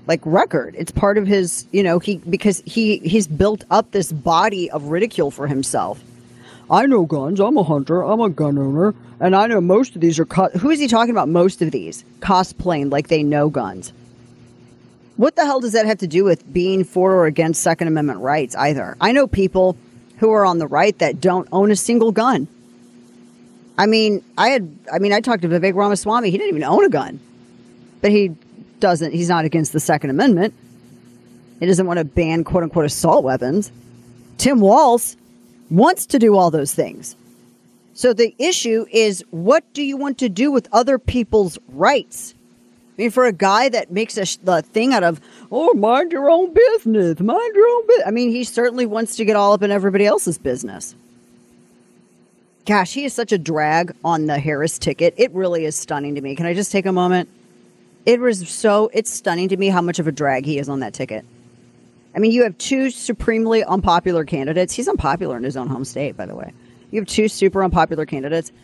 record. It's part of his, because he's built up this body of ridicule for himself. I know guns. I'm a hunter. I'm a gun owner. And I know most of these are... Who is he talking about most of these? Cosplaying like they know guns. What the hell does that have to do with being for or against Second Amendment rights either? I know people who are on the right that don't own a single gun. I talked to Vivek Ramaswamy. He didn't even own a gun. But he's not against the Second Amendment. He doesn't want to ban quote-unquote assault weapons. Tim Walz wants to do all those things. So the issue is, what do you want to do with other people's rights? I mean, for a guy that makes a thing out of, mind your own business, mind your own business. I mean, he certainly wants to get all up in everybody else's business. Gosh, he is such a drag on the Harris ticket. It really is stunning to me. Can I just take a moment? It's stunning to me how much of a drag he is on that ticket. I mean, you have two supremely unpopular candidates. He's unpopular in his own home state, by the way. You have two super unpopular candidates.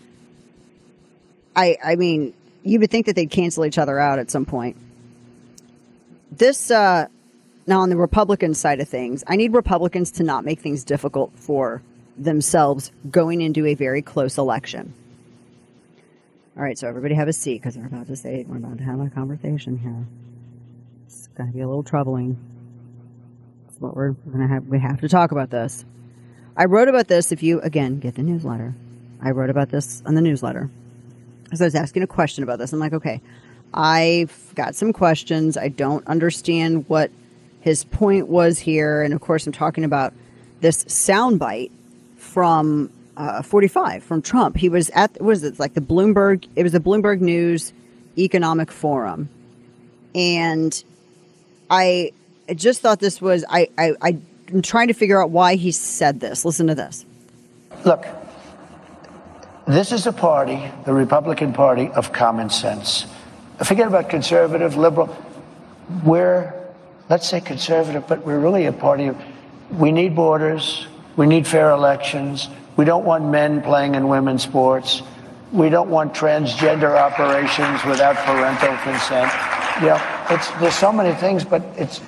I mean, you would think that they'd cancel each other out at some point. Now on the Republican side of things, I need Republicans to not make things difficult for themselves going into a very close election. All right, so everybody have a seat because we're about to have a conversation here. It's going to be a little troubling. It's what we're going to have. We have to talk about this. I wrote about this. If you, again, get the newsletter, I wrote about this on the newsletter. So I was asking a question about this. I'm like, okay, I've got some questions. I don't understand what his point was here. And of course, I'm talking about this soundbite from 45 from Trump. He was at, it was the Bloomberg News Economic Forum. And I just thought this was, I'm trying to figure out why he said this. Listen to this. Look, this is a party, the Republican Party, of common sense. Forget about conservative, liberal. We're, let's say conservative, but we're really a party of, we need borders, we need fair elections, we don't want men playing in women's sports, we don't want transgender operations without parental consent. There's so many things, but it's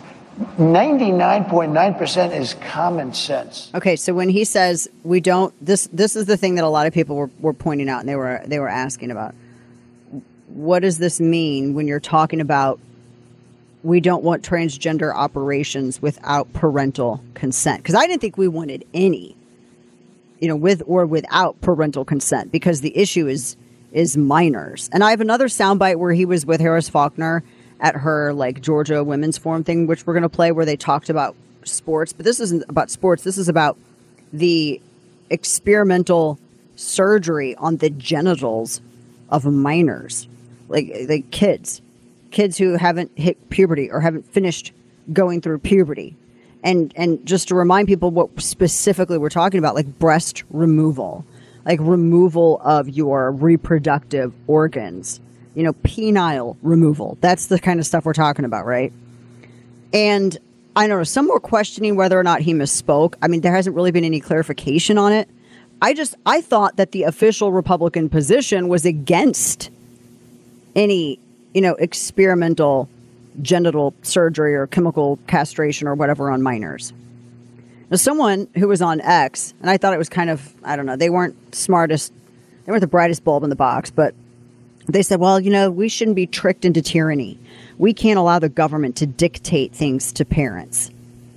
99.9% is common sense. Okay, so when he says we don't, this is the thing that a lot of people were pointing out, and they were asking about. What does this mean when you're talking about we don't want transgender operations without parental consent? Because I didn't think we wanted any, with or without parental consent, because the issue is minors. And I have another soundbite where he was with Harris Faulkner at her Georgia Women's Forum thing, which we're going to play, where they talked about sports. But this isn't about sports. This is about the experimental surgery on the genitals of minors, like kids who haven't hit puberty or haven't finished going through puberty. And just to remind people what specifically we're talking about, like breast removal, like removal of your reproductive organs. Penile removal. That's the kind of stuff we're talking about, right? And I don't know, some were questioning whether or not he misspoke. I mean, there hasn't really been any clarification on it. I thought that the official Republican position was against any, experimental genital surgery or chemical castration or whatever on minors. Now, someone who was on X, and I thought it was kind of, I don't know, they weren't the brightest bulb in the box, but they said, well, we shouldn't be tricked into tyranny. We can't allow the government to dictate things to parents.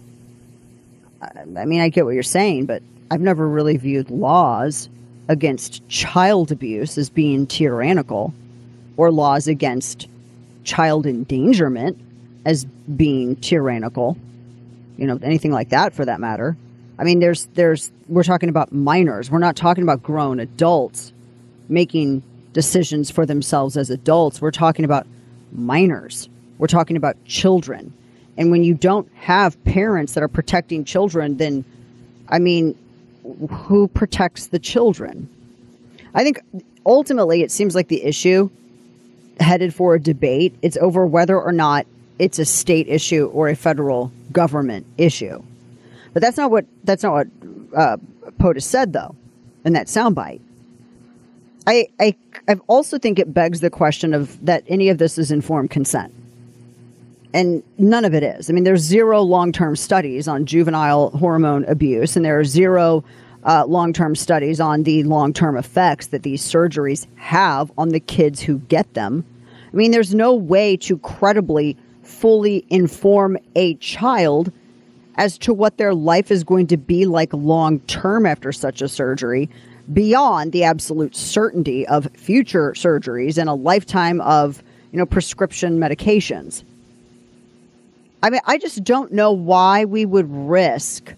I mean, I get what you're saying, but I've never really viewed laws against child abuse as being tyrannical, or laws against child endangerment as being tyrannical. Anything like that for that matter. I mean, we're talking about minors. We're not talking about grown adults making decisions for themselves as adults. We're talking about minors. We're talking about children. And when you don't have parents that are protecting children, then, I mean, who protects the children? I think ultimately it seems like the issue headed for a debate, it's over whether or not it's a state issue or a federal government issue. But that's not what POTUS said, though, in that soundbite. I also think it begs the question of that any of this is informed consent. And none of it is. I mean, there's zero long-term studies on juvenile hormone abuse, and there are zero long-term studies on the long-term effects that these surgeries have on the kids who get them. I mean, there's no way to credibly, fully inform a child as to what their life is going to be like long-term after such a surgery, beyond the absolute certainty of future surgeries and a lifetime of, prescription medications. I mean, I just don't know why we would risk,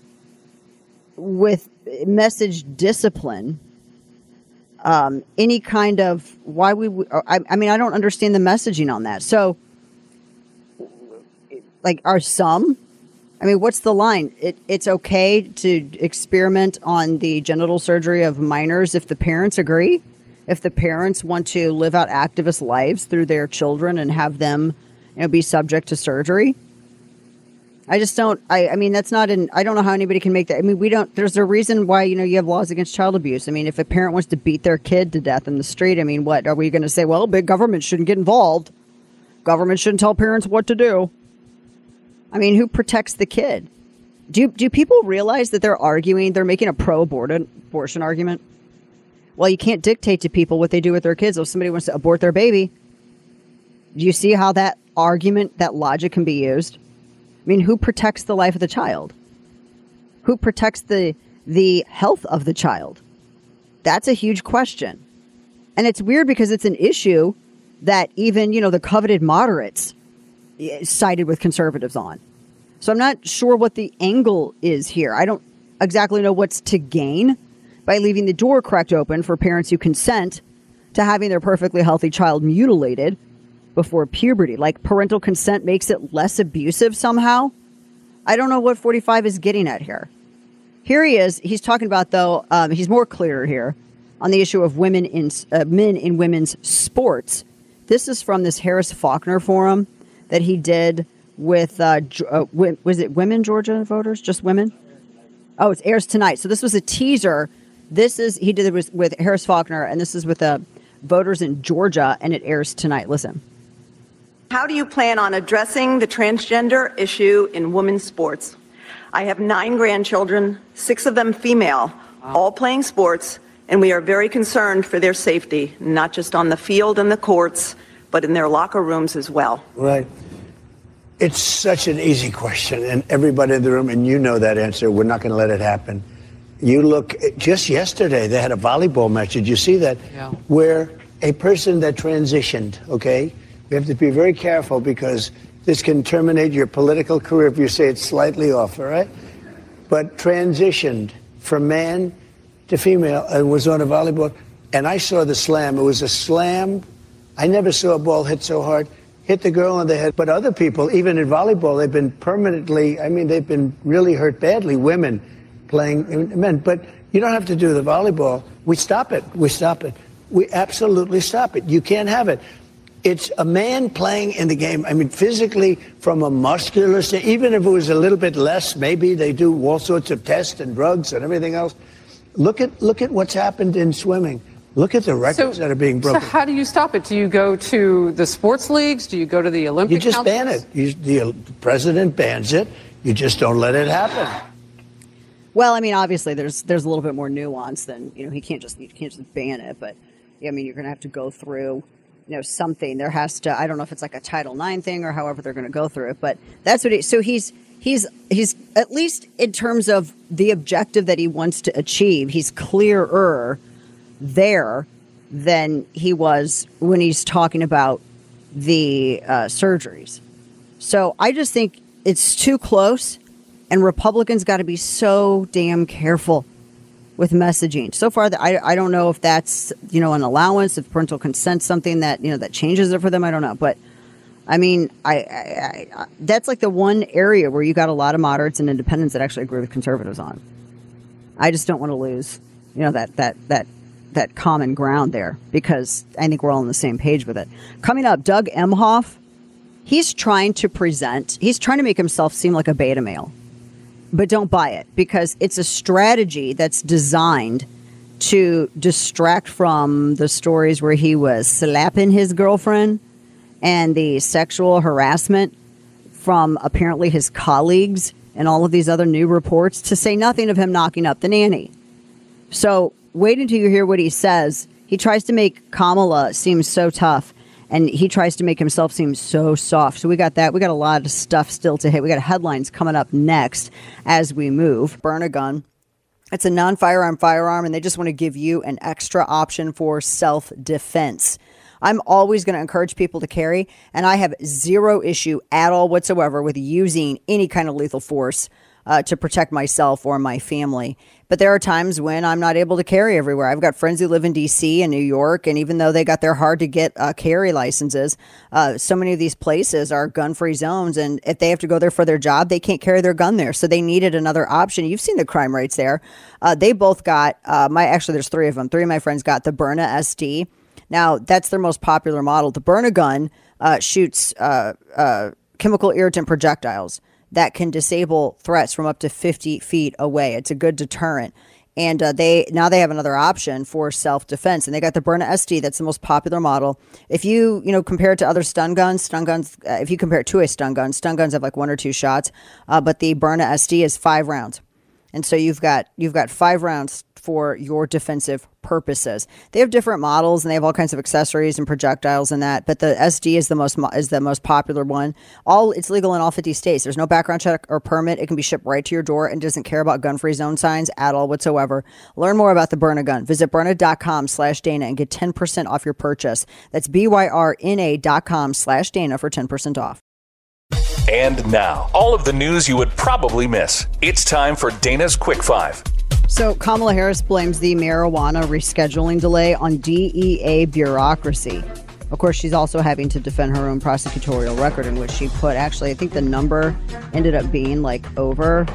with message discipline, any kind of why we would. I mean, I don't understand the messaging on that. So, like, are some? I mean, what's the line? It's okay to experiment on the genital surgery of minors if the parents agree, if the parents want to live out activist lives through their children and have them, be subject to surgery. I just don't. I mean, that's not in. I don't know how anybody can make that. I mean, we don't. There's a reason why you have laws against child abuse. I mean, if a parent wants to beat their kid to death in the street, I mean, what are we going to say? Well, big government shouldn't get involved. Government shouldn't tell parents what to do. I mean, who protects the kid? Do people realize that they're making a pro-abortion argument? Well, you can't dictate to people what they do with their kids. If somebody wants to abort their baby, do you see how that argument, that logic can be used? I mean, who protects the life of the child? Who protects the health of the child? That's a huge question. And it's weird because it's an issue that even, the coveted moderates sided with conservatives on. So I'm not sure what the angle is here. I don't exactly know what's to gain by leaving the door cracked open for parents who consent to having their perfectly healthy child mutilated before puberty. Like, parental consent makes it less abusive somehow. I don't know what 45 is getting at here. Here he is. He's talking about, though, he's more clear here on the issue of men in women's sports. This is from this Harris Faulkner forum that he did with, was it women Georgia voters? Just women? Oh, it airs tonight. So this was a teaser. He did it with Harris Faulkner, and this is with voters in Georgia, and it airs tonight. Listen. How do you plan on addressing the transgender issue in women's sports? I have 9 grandchildren, 6 of them female, all playing sports, and we are very concerned for their safety, not just on the field and the courts, but in their locker rooms as well. Right. It's such an easy question, and everybody in the room, and you know that answer, we're not going to let it happen. You look, just yesterday, they had a volleyball match. Did you see that? Yeah. Where a person that transitioned, okay? We have to be very careful because this can terminate your political career if you say it's slightly off, all right? But transitioned from man to female and was on a volleyball. And I saw the slam. It was a slam. I never saw a ball hit so hard. Hit the girl on the head. But other people, even in volleyball, they've been they've been really hurt badly, women playing men. But you don't have to do the volleyball. We stop it. We absolutely stop it. You can't have it. It's a man playing in the game. I mean, physically, from a muscular standpoint, even if it was a little bit less, maybe they do all sorts of tests and drugs and everything else. Look at what's happened in swimming. Look at the records that are being broken. So how do you stop it? Do you go to the sports leagues? Do you go to the Olympic You just councils? ban it. The president bans it. You just don't let it happen. Well, I mean, obviously, there's a little bit more nuance than, you can't just ban it. But, I mean, you're going to have to go through, something. There has to, I don't know if it's like a Title IX thing or however they're going to go through it. But that's what so he's at least in terms of the objective that he wants to achieve, he's clearer there than he was when he's talking about the surgeries. So I just think it's too close, and Republicans got to be so damn careful with messaging. So far, I don't know if that's an allowance, if parental consent, something that that changes it for them. I don't know, but I mean, I that's like the one area where you got a lot of moderates and independents that actually agree with conservatives on. I just don't want to lose that common ground there, because I think we're all on the same page with it. Coming up, Doug Emhoff, he's trying to make himself seem like a beta male, but don't buy it, because it's a strategy that's designed to distract from the stories where he was slapping his girlfriend and the sexual harassment from apparently his colleagues and all of these other new reports, to say nothing of him knocking up the nanny. So wait until you hear what he says. He tries to make Kamala seem so tough, and he tries to make himself seem so soft. So we got that. We got a lot of stuff still to hit. We got headlines coming up next as we move. Burn a gun. It's a non-firearm firearm, and they just want to give you an extra option for self-defense. I'm always going to encourage people to carry, and I have zero issue at all whatsoever with using any kind of lethal force to protect myself or my family. But there are times when I'm not able to carry everywhere. I've got friends who live in D.C. and New York, and even though they got their hard-to-get carry licenses, so many of these places are gun-free zones, and if they have to go there for their job, they can't carry their gun there. So they needed another option. You've seen the crime rates there. They both got, there's three of them. Three of my friends got the Byrna SD. Now, that's their most popular model. The Byrna gun shoots chemical irritant projectiles that can disable threats from up to 50 feet away. It's a good deterrent. And they have another option for self-defense. And they got the Byrna SD. That's the most popular model. If you compare it to other stun guns, if you compare it to a stun guns have like 1 or 2 shots. But the Byrna SD is 5 rounds. And so you've got 5 rounds for your defensive purposes. They have different models and they have all kinds of accessories and projectiles and that, but the SD is the most popular one. It's legal in all 50 states. There's no background check or permit. It can be shipped right to your door and doesn't care about gun-free zone signs at all whatsoever. Learn more about the Byrna gun. Visit Byrna.com/Dana and get 10% off your purchase. That's BYRNA.com/Dana for 10% off. And now, all of the news you would probably miss. It's time for Dana's Quick 5. So Kamala Harris blames the marijuana rescheduling delay on DEA bureaucracy. Of course, she's also having to defend her own prosecutorial record in which she put, actually, I think the number ended up being over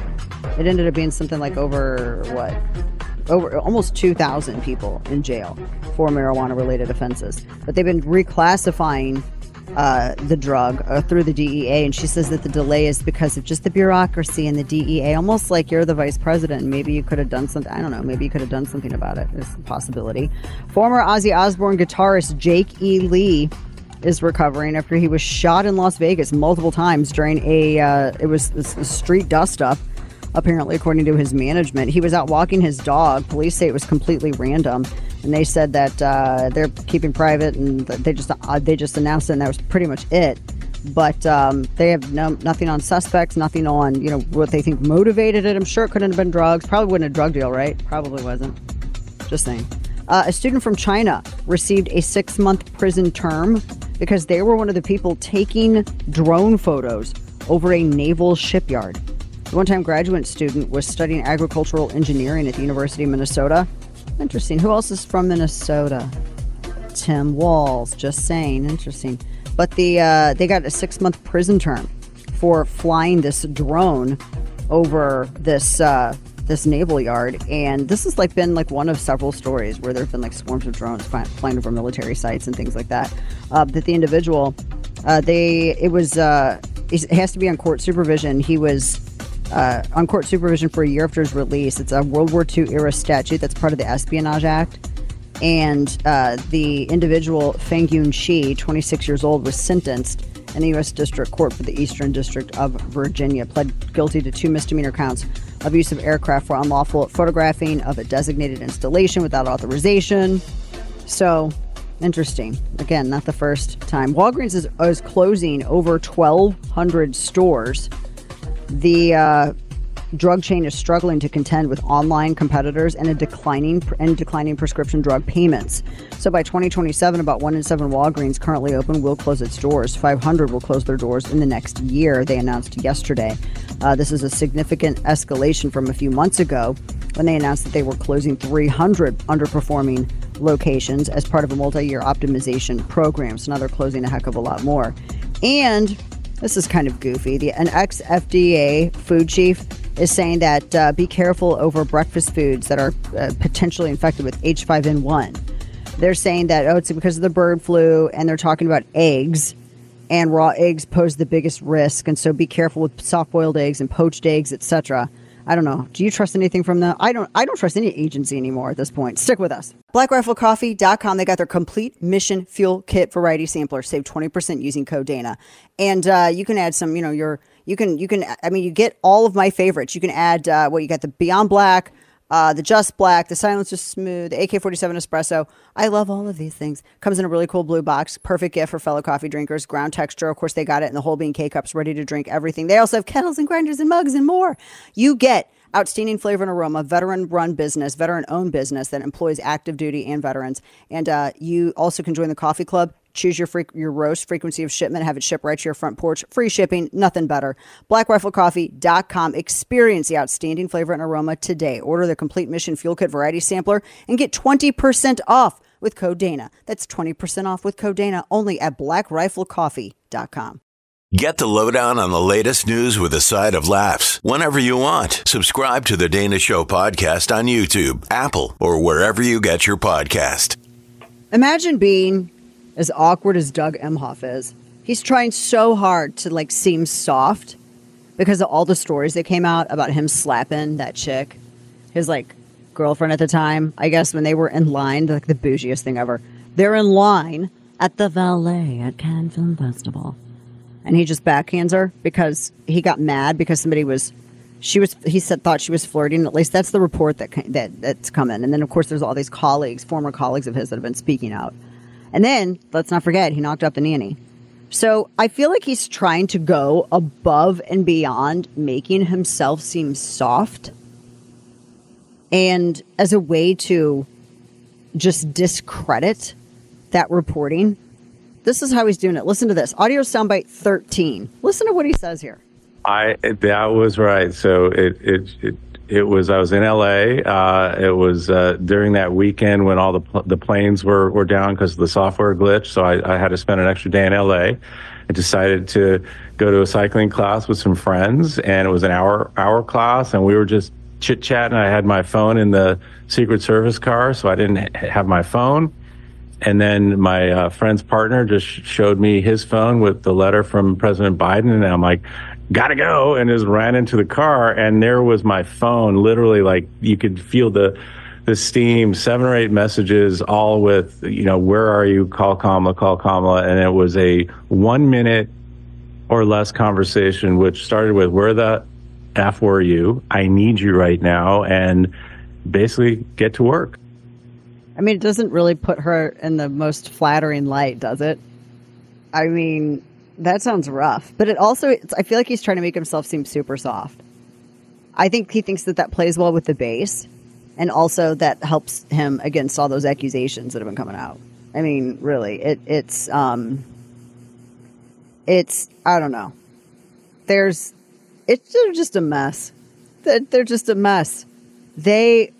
almost 2,000 people in jail for marijuana-related offenses. But they've been reclassifying the drug through the DEA, and she says that the delay is because of just the bureaucracy and the DEA, almost like you're the vice president. Maybe you could have done something. I don't know. Maybe you could have done something about it. It's a possibility. Former Ozzy Osbourne guitarist Jake E. Lee is recovering after he was shot in Las Vegas multiple times during a street dust-up. Apparently, according to his management, he was out walking his dog. Police say it was completely random, and they said that they're keeping private, and they just announced it, and that was pretty much it. But they have nothing on suspects, nothing on what they think motivated it. I'm sure it couldn't have been drugs. Probably wasn't a drug deal, right? Probably wasn't. Just saying. A student from China received a 6-month prison term because they were one of the people taking drone photos over a naval shipyard. The one-time graduate student was studying agricultural engineering at the University of Minnesota. Interesting. Who else is from Minnesota? Tim Walz. Just saying. Interesting. But they got a 6-month prison term for flying this drone over this naval yard, and this has been one of several stories where there have been swarms of drones flying over military sites and things like that. That the individual, it has to be on court supervision. He was on court supervision for a year after his release. It's a World War II era statute that's part of the Espionage Act. And the individual, Feng Yun Shi, 26 years old, was sentenced in the U.S. District Court for the Eastern District of Virginia, pled guilty to 2 misdemeanor counts of use of aircraft for unlawful photographing of a designated installation without authorization. So, interesting. Again, not the first time. Walgreens is closing over 1,200 stores. The drug chain is struggling to contend with online competitors and declining prescription drug payments. So by 2027, about 1 in 7 Walgreens currently open will close its doors. 500 will close their doors in the next year, they announced yesterday. This is a significant escalation from a few months ago when they announced that they were closing 300 underperforming locations as part of a multi-year optimization program. So now they're closing a heck of a lot more. And this is kind of goofy. An ex-FDA food chief is saying that be careful over breakfast foods that are potentially infected with H5N1. They're saying that, it's because of the bird flu, and they're talking about eggs, and raw eggs pose the biggest risk, and so be careful with soft-boiled eggs and poached eggs, etc. I don't know. Do you trust anything from them? I don't trust any agency anymore at this point. Stick with us. BlackRifleCoffee.com. They got their complete mission fuel kit variety sampler. Save 20% using code Dana. And you can add some, you get all of my favorites. You can add, you got the Beyond Black, the Just Black, the Silencer Smooth, the AK-47 Espresso. I love all of these things. Comes in a really cool blue box. Perfect gift for fellow coffee drinkers. Ground texture. Of course, they got it in the whole bean K-Cups, ready to drink everything. They also have kettles and grinders and mugs and more. You get outstanding flavor and aroma, veteran-run business, veteran-owned business that employs active duty and veterans. And you also can join the coffee club. Choose your roast, frequency of shipment, have it shipped right to your front porch. Free shipping, nothing better. BlackRifleCoffee.com. Experience the outstanding flavor and aroma today. Order the complete mission fuel kit variety sampler and get 20% off with code Dana. That's 20% off with code Dana only at BlackRifleCoffee.com. Get the lowdown on the latest news with a side of laughs whenever you want. Subscribe to the Dana Show podcast on YouTube, Apple, or wherever you get your podcast. Imagine being as awkward as Doug Emhoff is. He's trying so hard to seem soft because of all the stories that came out about him slapping that chick, his girlfriend at the time. I guess when they were in line, the bougiest thing ever. They're in line at the Valet at Cannes Film Festival. And he just backhands her because he got mad because he thought she was flirting. At least that's the report that's come in. And then of course there's all these former colleagues of his that have been speaking out. And then let's not forget he knocked up the nanny. So I feel like he's trying to go above and beyond making himself seem soft. And as a way to just discredit that reporting. This is how he's doing it. Listen to this. Audio soundbite 13. Listen to what he says here. That was right. So it was, I was in LA. It was during that weekend when all the planes were down because of the software glitch. So I had to spend an extra day in LA. I decided to go to a cycling class with some friends, and it was an hour class, and we were just chit-chatting. I had my phone in the Secret Service car, so I didn't have my phone. And then my friend's partner just showed me his phone with the letter from President Biden, and I'm like, gotta go, and just ran into the car, and there was my phone, literally, you could feel the steam, 7 or 8 messages, all with, where are you, call Kamala, and it was a 1 minute or less conversation, which started with, where the F were you? I need you right now, and basically get to work. I mean, it doesn't really put her in the most flattering light, does it? I mean, that sounds rough. But I feel like he's trying to make himself seem super soft. I think he thinks that plays well with the base. And also that helps him against all those accusations that have been coming out. I mean, really, it's I don't know. They're just a mess. They're just a mess. It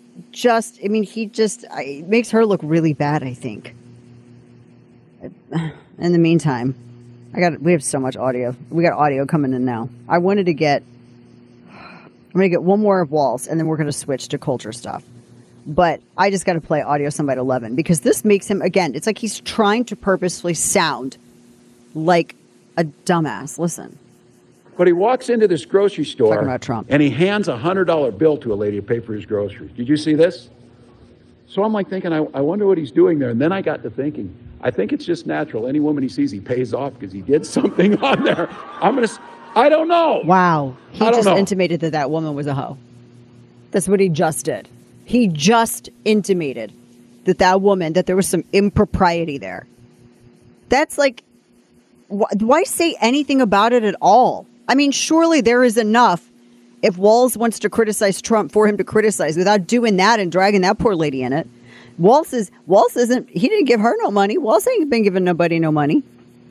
makes her look really bad, I think. In the meantime, we have so much audio. We got audio coming in now. I'm going to get one more of Walls, and then we're going to switch to culture stuff. But I just got to play audio soundbite 11 because this makes him, again, it's like he's trying to purposefully sound like a dumbass. Listen. But he walks into this grocery store Talking about Trump. and he hands a $100 bill to a lady to pay for his groceries. Did you see this? So I'm thinking, I wonder what he's doing there. And then I got to thinking, I think it's just natural. Any woman he sees, he pays off because he did something on there. I don't know. Wow. He just intimated that woman was a hoe. That's what he just did. He just intimated that there was some impropriety there. That's why say anything about it at all? I mean, surely there is enough if Walls wants to criticize Trump for him to criticize without doing that and dragging that poor lady in it. Walls isn't, he didn't give her no money. Walls ain't been giving nobody no money.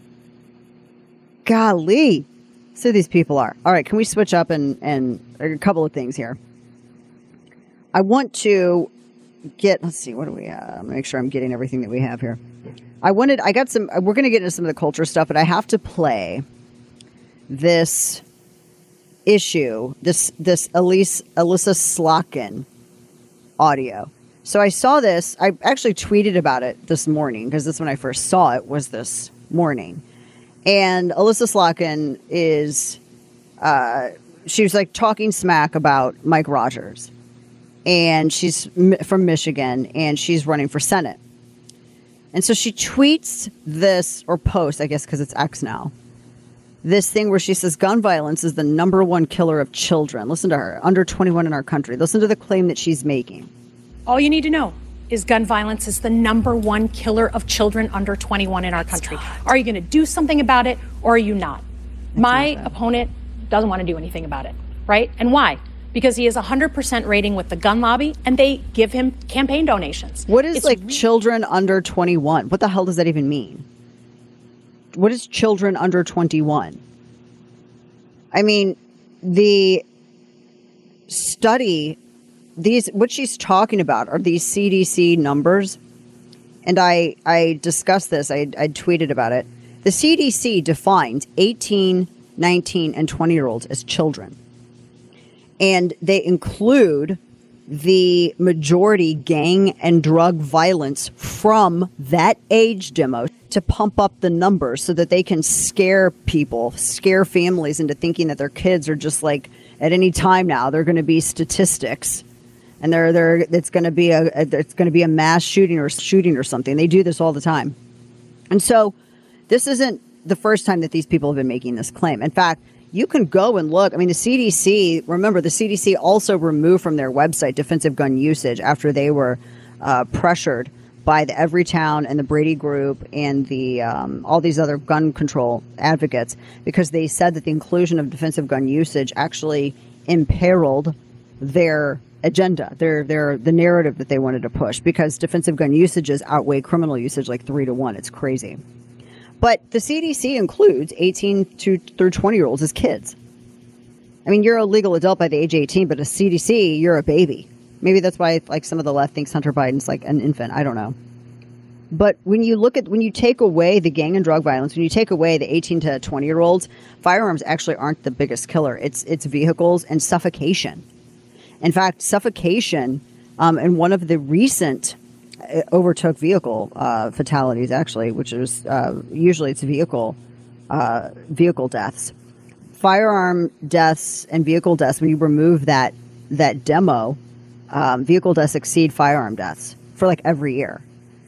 Golly. So these people are. All right, can we switch up and a couple of things here? I want to let's see, what do we have? I'm going to make sure I'm getting we're going to get into some of the culture stuff, but I have to play this issue, this Elissa Slotkin audio. So I saw this. I actually tweeted about it this morning because that's when I first saw it, was this morning. And Elissa Slotkin is, she was like talking smack about Mike Rogers, and she's from Michigan, and she's running for Senate. And so she tweets this, or posts, I guess, because it's X now, this thing where she says gun violence is the #1 killer of children. Listen to her, under 21 in our country. Listen to the claim that she's making. All you need to know is gun violence is the #1 killer of children under 21 in our country. Are you going to do something about it, or are you not? My opponent doesn't want to do anything about it, right? And why? Because he has 100% rating with the gun lobby, and they give him campaign donations. What is children under 21? What the hell does that even mean? What is children under 21? I mean, the study, what she's talking about are these CDC numbers. And I discussed this. I tweeted about it. The CDC defines 18, 19, and 20-year-olds as children. And they include the majority gang and drug violence from that age demo to pump up the numbers so that they can scare people, scare families into thinking that their kids are just like at any time now they're going to be statistics, and it's going to be a mass shooting or something. They do this all the time. And so this isn't the first time that these people have been making this claim. In fact, you can go and look. I mean, the CDC, remember, the CDC also removed from their website defensive gun usage after they were pressured by the Everytown and the Brady Group and the all these other gun control advocates, because they said that the inclusion of defensive gun usage actually imperiled their agenda, the narrative that they wanted to push, because defensive gun usages outweigh criminal usage like 3-1. It's crazy. But the CDC includes 18 through 20-year-olds as kids. I mean, you're a legal adult by the age of 18, but a CDC, you're a baby. Maybe that's why like some of the left thinks Hunter Biden's like an infant. I don't know. But when you take away the gang and drug violence, when you take away the 18 to 20-year-olds, firearms actually aren't the biggest killer. It's vehicles and suffocation. In fact, suffocation in one of the recent overtook vehicle fatalities, actually, which is usually it's vehicle deaths. Firearm deaths and vehicle deaths, when you remove that demo, vehicle deaths exceed firearm deaths for like every year.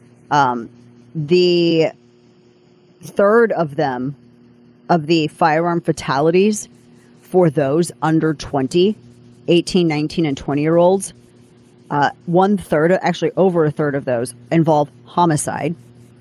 The third of them, of the firearm fatalities for those under 20, 18, 19, and 20-year-olds, 1/3, actually over a third of those involve homicide.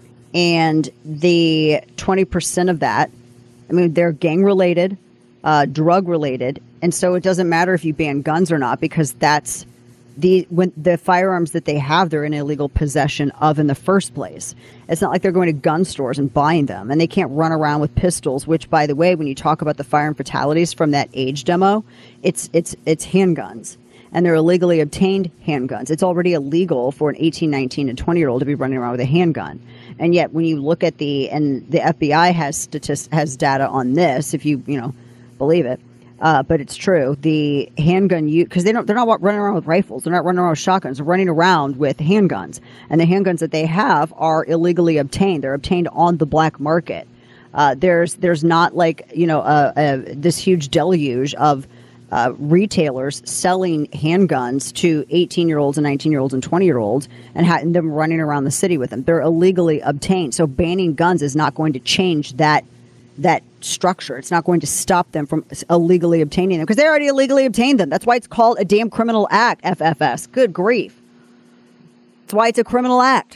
And the 20% of that, I mean, they're gang-related, drug-related. And so it doesn't matter if you ban guns or not, because that's when the firearms that they have, they're in illegal possession of in the first place. It's not like they're going to gun stores and buying them, and they can't run around with pistols, which, by the way, when you talk about the firearm fatalities from that age demo, it's handguns, and they're illegally obtained handguns. It's already illegal for an 18, 19, and 20-year-old to be running around with a handgun. And yet when you look at and the FBI has data on this, if you believe it, but it's true. The handgun because they're not running around with rifles. They're not running around with shotguns. They're running around with handguns. And the handguns that they have are illegally obtained. They're obtained on the black market. There's not like, this huge deluge of retailers selling handguns to 18-year-olds and 19-year-olds and 20-year-olds and having them running around the city with them. They're illegally obtained. So banning guns is not going to change that structure. It's not going to stop them from illegally obtaining them, because they already illegally obtained them. That's why it's called a damn criminal act, FFS. Good grief. That's why it's a criminal act.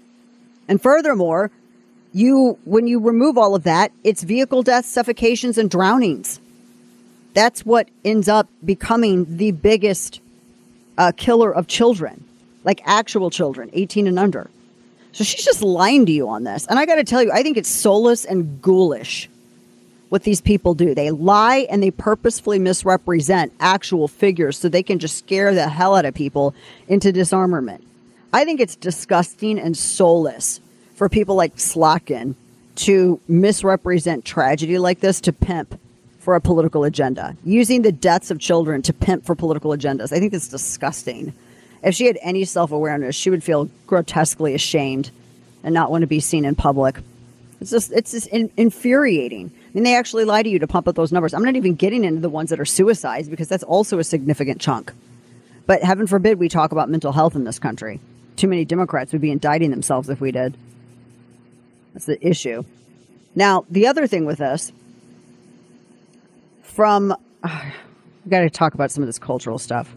And furthermore, when you remove all of that, it's vehicle deaths, suffocations, and drownings. That's what ends up becoming the biggest killer of children, like actual children, 18 and under. So she's just lying to you on this. And I got to tell you, I think it's soulless and ghoulish what these people do. They lie and they purposefully misrepresent actual figures so they can just scare the hell out of people into disarmament. I think it's disgusting and soulless for people like Slotkin to misrepresent tragedy like this to pimp for a political agenda, using the deaths of children to pimp for political agendas. I think it's disgusting. If she had any self-awareness, she would feel grotesquely ashamed and not want to be seen in public. It's just infuriating I mean, they actually lie to you to pump up those numbers. I'm not even getting into the ones that are suicides because that's also a significant chunk. But heaven forbid we talk about mental health in this country. Too many Democrats would be indicting themselves if we did. That's the issue. Now, the other thing with this, we got to talk about some of this cultural stuff.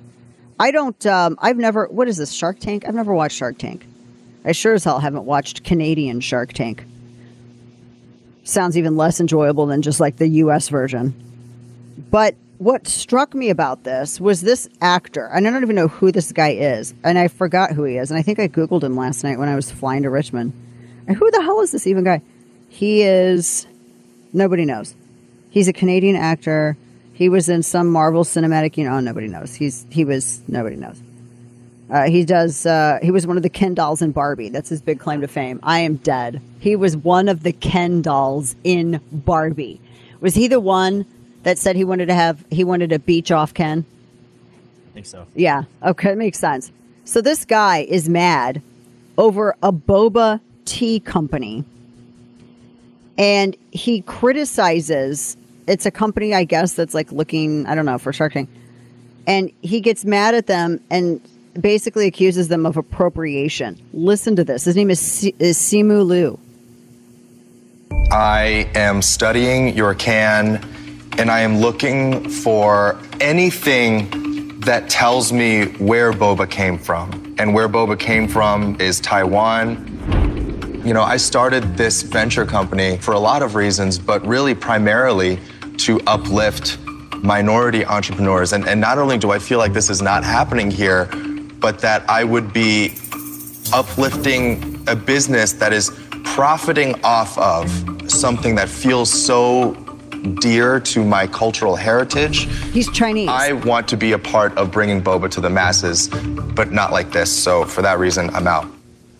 What is this, Shark Tank? I've never watched Shark Tank. I sure as hell haven't watched Canadian Shark Tank. Sounds even less enjoyable than just like the U.S. version. But what struck me about this was this actor, and I don't even know who this guy is, and I forgot who he is, and I think I Googled him last night when I was flying to Richmond. And who the hell is this even guy? He is, nobody knows. He's a Canadian actor. He was in some Marvel cinematic, nobody knows. Nobody knows. He was one of the Ken dolls in Barbie. That's his big claim to fame. I am dead. He was one of the Ken dolls in Barbie. Was he the one that said he wanted to beach off Ken? I think so. Yeah. Okay. It makes sense. So this guy is mad over a boba tea company. And he criticizes, it's a company, I guess, that's like looking, I don't know, for Shark Tank. And he gets mad at them and basically accuses them of appropriation. Listen to this. His name is Simu Liu. I am studying your can, and I am looking for anything that tells me where boba came from. And where boba came from is Taiwan. I started this venture company for a lot of reasons, but really primarily to uplift minority entrepreneurs. And not only do I feel like this is not happening here, but that I would be uplifting a business that is profiting off of something that feels so dear to my cultural heritage. He's Chinese. I want to be a part of bringing boba to the masses, but not like this. So for that reason, I'm out.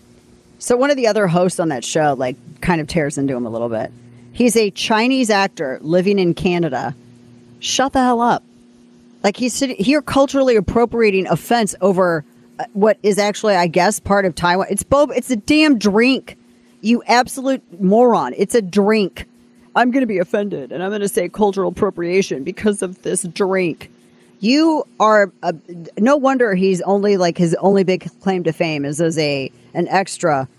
So one of the other hosts on that show, kind of tears into him a little bit. He's a Chinese actor living in Canada. Shut the hell up. He's sitting here culturally appropriating offense over what is actually, I guess, part of Taiwan. It's boba. It's a damn drink. You absolute moron. It's a drink. I'm going to be offended, and I'm going to say cultural appropriation because of this drink. You are no wonder he's only his only big claim to fame is as an extra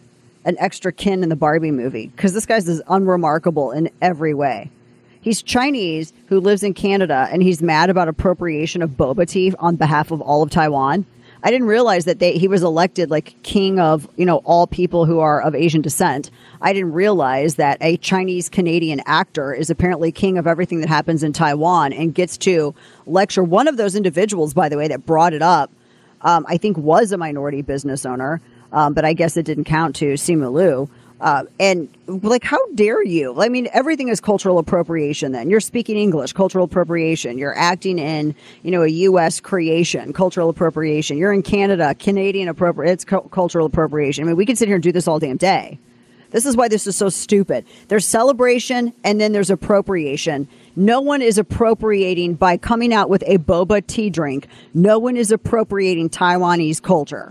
Ken in the Barbie movie, because this guy's is unremarkable in every way. He's Chinese who lives in Canada, and he's mad about appropriation of boba tea on behalf of all of Taiwan. I didn't realize that he was elected king of, all people who are of Asian descent. I didn't realize that a Chinese Canadian actor is apparently king of everything that happens in Taiwan and gets to lecture. One of those individuals, by the way, that brought it up, I think was a minority business owner, but I guess it didn't count to Simu Liu. And how dare you? I mean, everything is cultural appropriation. Then you're speaking English, cultural appropriation. You're acting in, a U.S. creation, cultural appropriation. You're in Canada, Canadian it's cultural appropriation. I mean, we can sit here and do this all damn day. This is why this is so stupid. There's celebration and then there's appropriation. No one is appropriating by coming out with a boba tea drink. No one is appropriating Taiwanese culture.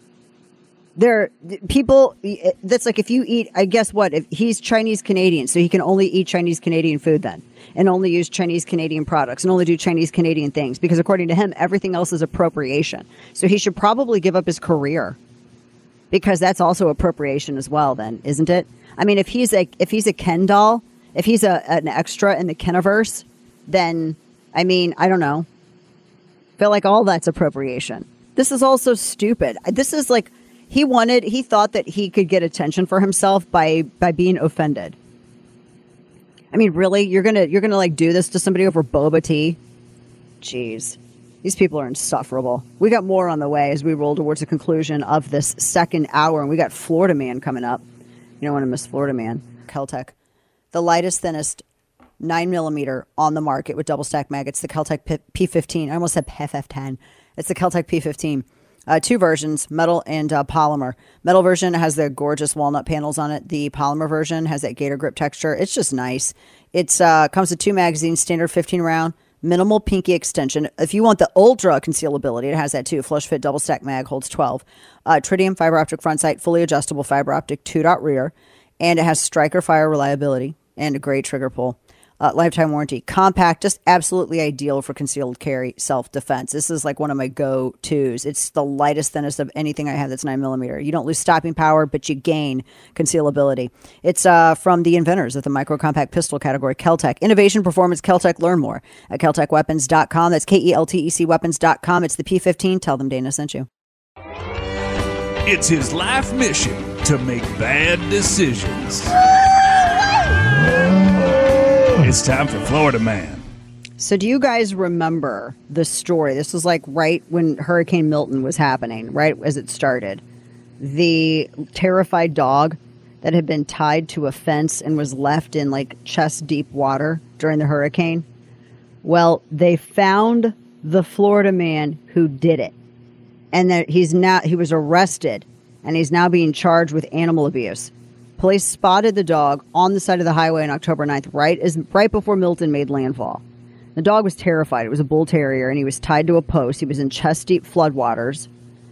That's if you eat, I guess what, if he's Chinese Canadian, so he can only eat Chinese Canadian food then, and only use Chinese Canadian products and only do Chinese Canadian things, because according to him, everything else is appropriation. So he should probably give up his career, because that's also appropriation as well then, isn't it? I mean, if he's a Ken doll, if he's an extra in the Keniverse, then, I mean, I don't know. I feel like all that's appropriation. This is also stupid. This is he thought that he could get attention for himself by being offended. I mean, really? You're gonna do this to somebody over boba tea? Jeez. These people are insufferable. We got more on the way as we roll towards the conclusion of this second hour, and we got Florida Man coming up. You don't want to miss Florida Man. Keltec, the lightest, thinnest 9mm on the market with double stack mag. It's the Keltec P15. I almost said PF10. It's the Keltec P15. Two versions, metal and polymer. Metal version has the gorgeous walnut panels on it. The polymer version has that gator grip texture. It's just nice. It's comes with 2 magazines, standard 15 round, minimal pinky extension. If you want the ultra concealability, it has that too. Flush fit double stack mag, holds 12. Tritium fiber optic front sight, fully adjustable fiber optic 2-dot rear, and it has striker fire reliability. and a great trigger pull. Lifetime warranty. Compact, just absolutely ideal for concealed carry self-defense. This is like one of my go-tos. It's the lightest, thinnest of anything I have that's 9mm. You don't lose stopping power, but you gain concealability. It's from the inventors of the micro-compact pistol category, Keltec. Innovation, performance, Keltec. Learn more at KeltecWeapons.com. That's KELTEC Weapons.com. It's the P15. Tell them Dana sent you. It's his life mission to make bad decisions. It's time for Florida Man. So do you guys remember the story? This was like right when Hurricane Milton was happening, right as it started. The terrified dog that had been tied to a fence and was left in like chest deep water during the hurricane. Well, they found the Florida man who did it. And that he was arrested and he's now being charged with animal abuse. Police spotted the dog on the side of the highway on October 9th, right before Milton made landfall. The dog was terrified. It was a bull terrier, and he was tied to a post. He was in chest-deep floodwaters,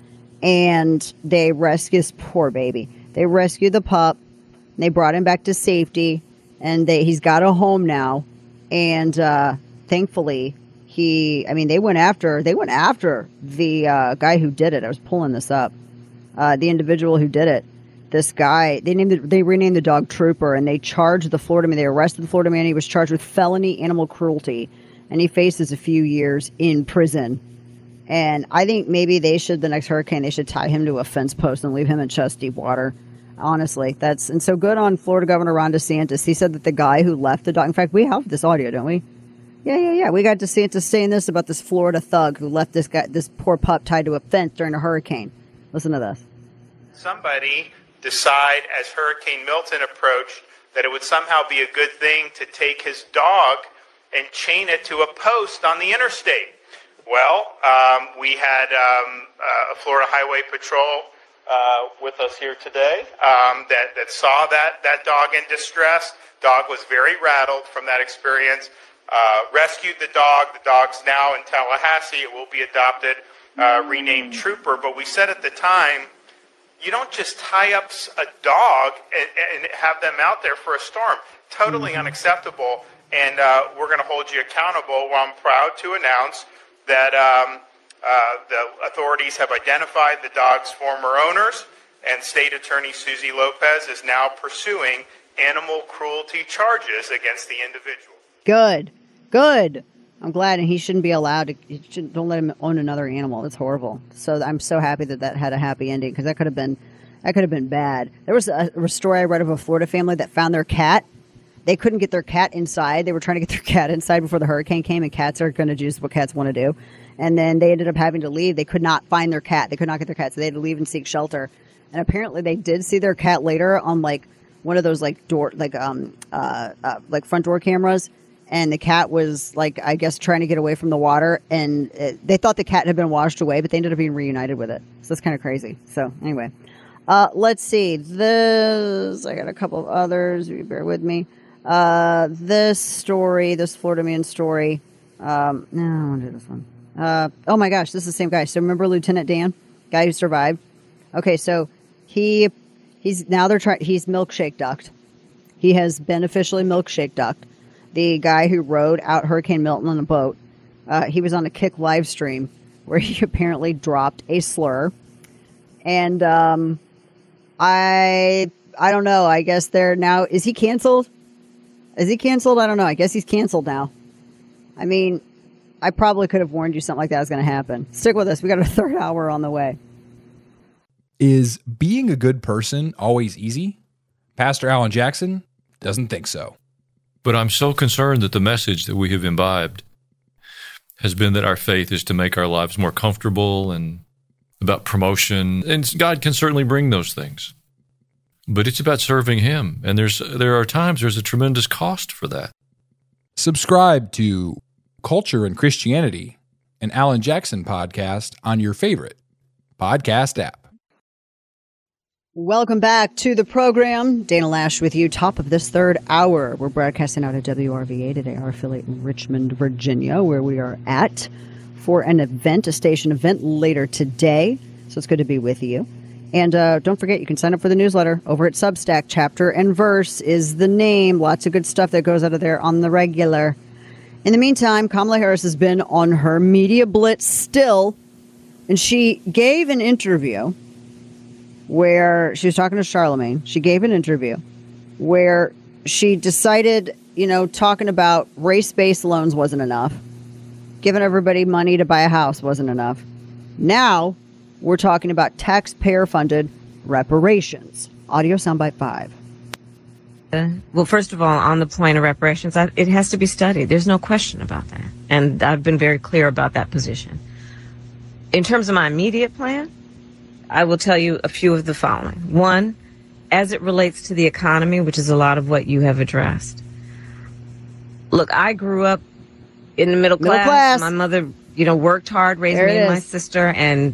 and they rescued this poor baby. They rescued the pup, and they brought him back to safety, and he's got a home now. And thankfully, they went after the guy who did it. I was pulling this up. The individual who did it. This guy, they renamed the dog Trooper, and they charged the Florida man. They arrested the Florida man. He was charged with felony animal cruelty, and he faces a few years in prison. And I think maybe the next hurricane, they should tie him to a fence post and leave him in chest deep water. Honestly, and so good on Florida Governor Ron DeSantis. He said that the guy who left the dog, in fact, we have this audio, don't we? Yeah. We got DeSantis saying this about this Florida thug who left this poor pup tied to a fence during a hurricane. Listen to this. Somebody decide as Hurricane Milton approached that it would somehow be a good thing to take his dog and chain it to a post on the interstate. Well, we had a Florida Highway Patrol with us here today that saw that dog in distress. Dog was very rattled from that experience. Rescued the dog. The dog's now in Tallahassee. It will be adopted, renamed Trooper. But we said at the time, you don't just tie up a dog and have them out there for a storm. Totally unacceptable, and we're going to hold you accountable. Well, I'm proud to announce that the authorities have identified the dog's former owners, and State Attorney Susie Lopez is now pursuing animal cruelty charges against the individual. Good. I'm glad, and he shouldn't be allowed to. Don't let him own another animal. That's horrible. So I'm so happy that had a happy ending, because that could have been bad. There was a story I read of a Florida family that found their cat. They couldn't get their cat inside. They were trying to get their cat inside before the hurricane came, and cats are going to do what cats want to do. And then they ended up having to leave. They could not find their cat. They could not get their cat, so they had to leave and seek shelter. And apparently, they did see their cat later on like one of those like front door cameras. And the cat was, like, I guess, trying to get away from the water. And they thought the cat had been washed away, but they ended up being reunited with it. So that's kind of crazy. So, anyway. Let's see. I got a couple of others. You bear with me. This Florida man story. No, I want to do this one. Oh, my gosh. This is the same guy. So, remember Lieutenant Dan? Guy who survived? Okay, so he's milkshake ducked. He has been officially milkshake ducked. The guy who rode out Hurricane Milton on a boat, he was on a Kick live stream where he apparently dropped a slur. And I don't know. I guess they're now... Is he canceled? I don't know. I guess he's canceled now. I mean, I probably could have warned you something like that was going to happen. Stick with us. We got a third hour on the way. Is being a good person always easy? Pastor Alan Jackson doesn't think so. But I'm so concerned that the message that we have imbibed has been that our faith is to make our lives more comfortable and about promotion. And God can certainly bring those things. But it's about serving Him. And there are times there's a tremendous cost for that. Subscribe to Culture and Christianity, an Alan Jackson podcast on your favorite podcast app. Welcome back to the program. Dana Lash with you, top of this third hour. We're broadcasting out of WRVA today, our affiliate in Richmond, Virginia, where we are at for an event, a station event later today. So it's good to be with you. And don't forget, you can sign up for the newsletter over at Substack. Chapter and Verse is the name. Lots of good stuff that goes out of there on the regular. In the meantime, Kamala Harris has been on her media blitz still, and she gave an interview where she was talking to Charlemagne. She gave an interview where she decided, talking about race-based loans wasn't enough. Giving everybody money to buy a house wasn't enough. Now we're talking about taxpayer-funded reparations. Audio soundbite 5. Well, first of all, on the point of reparations, it has to be studied. There's no question about that. And I've been very clear about that position. In terms of my immediate plan, I will tell you a few of the following. One, as it relates to the economy, which is a lot of what you have addressed. Look, I grew up in the middle class. My mother, worked hard, raised me and my sister, and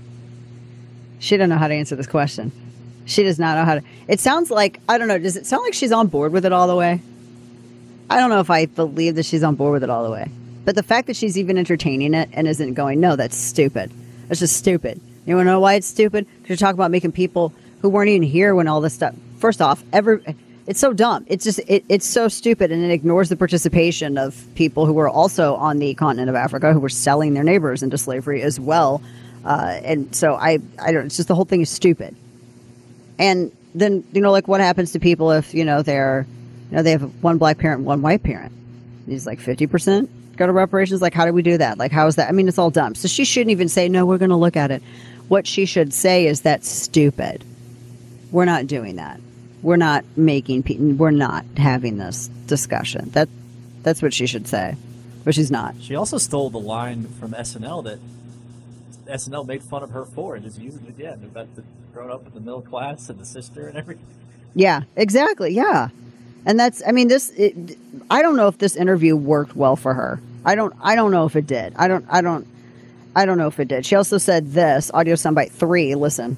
she doesn't know how to answer this question. She does not know how to. It sounds like, I don't know, does it sound like she's on board with it all the way? I don't know if I believe that she's on board with it all the way. But the fact that she's even entertaining it and isn't going, no, that's stupid. That's just stupid. You want to know why it's stupid? Because you're talking about making people who weren't even here when all this stuff. First off, it's so dumb. It's just, it's so stupid, and it ignores the participation of people who were also on the continent of Africa, who were selling their neighbors into slavery as well. And so I don't, it's just the whole thing is stupid. And then, what happens to people if, they have one black parent and one white parent? He's like 50% go to reparations. Like, how do we do that? Like, how is that? I mean, it's all dumb. So she shouldn't even say, no, we're going to look at it. What she should say is, that's stupid. We're not doing that. We're not we're not having this discussion. That's what she should say. But she's not. She also stole the line from SNL that SNL made fun of her for, and just using it again about growing up in the middle class and the sister and everything. Yeah, exactly. Yeah. And that's, I mean, I don't know if this interview worked well for her. I don't know if it did. I don't know if it did. She also said this, audio soundbite 3, listen.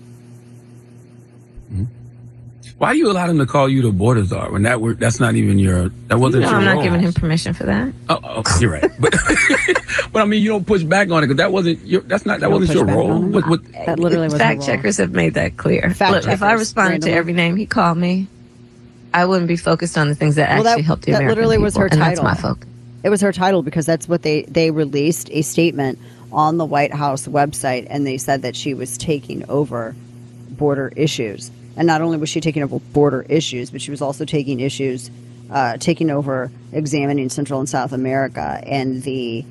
Why do you allow him to call you the border czar when that's not even that wasn't your I'm not role? giving him permission for that. Oh, you're right. But I mean, you don't push back on it because that wasn't your role. That literally was fact checkers have made that clear. Look, if I responded to every name he called me, I wouldn't be focused on the things that actually helped the American people. That literally was her title. And that's my focus. It was her title because that's what they released a statement on the White House website, and they said that she was taking over border issues. And not only was she taking over border issues, but she was also taking over examining Central and South America and the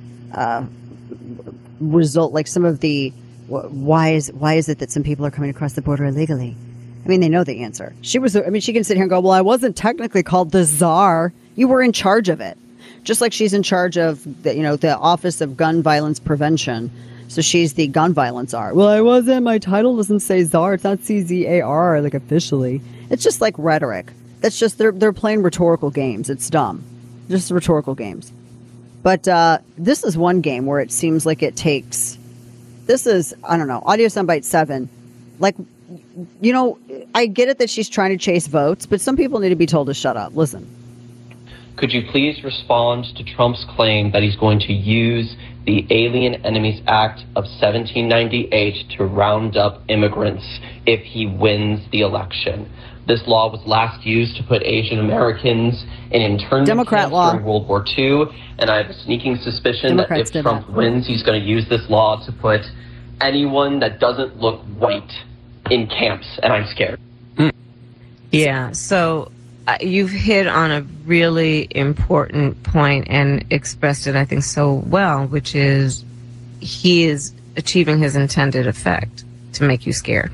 result, like some of the why is it that some people are coming across the border illegally? I mean, they know the answer. She can sit here and go, well, I wasn't technically called the czar. You were in charge of it. Just like she's in charge of the Office of Gun Violence Prevention. So she's the gun violence czar. Well, I wasn't. My title doesn't say czar. It's not CZAR, like officially. It's just like rhetoric. That's just, they're playing rhetorical games. It's dumb. Just rhetorical games. But this is one game where it seems like it takes, this is, I don't know, audio soundbite 7. Like, I get it that she's trying to chase votes, but some people need to be told to shut up. Listen. Could you please respond to Trump's claim that he's going to use the Alien Enemies Act of 1798 to round up immigrants if he wins the election? This law was last used to put Asian Americans in internment camps during World War II, and I have a sneaking suspicion that if Trump wins, he's going to use this law to put anyone that doesn't look white in camps, and I'm scared. Yeah, so you've hit on a really important point and expressed it, I think, so well, which is he is achieving his intended effect to make you scared.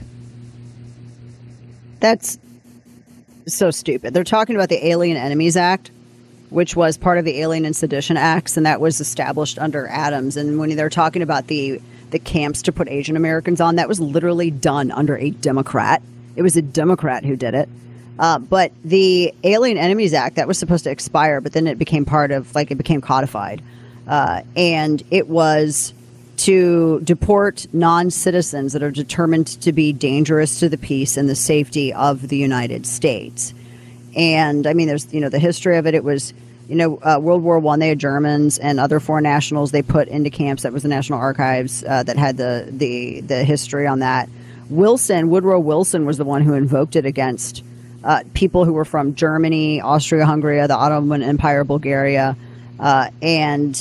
That's so stupid. They're talking about the Alien Enemies Act, which was part of the Alien and Sedition Acts, and that was established under Adams. And when they're talking about the camps to put Asian Americans on, that was literally done under a Democrat. It was a Democrat who did it. But the Alien Enemies Act, that was supposed to expire, but then it became it became codified. And it was to deport non-citizens that are determined to be dangerous to the peace and the safety of the United States. And I mean, there's, the history of it. It was, World War I, they had Germans and other foreign nationals they put into camps. That was the National Archives that had the history on that. Woodrow Wilson was the one who invoked it against people who were from Germany, Austria-Hungary, the Ottoman Empire, Bulgaria, and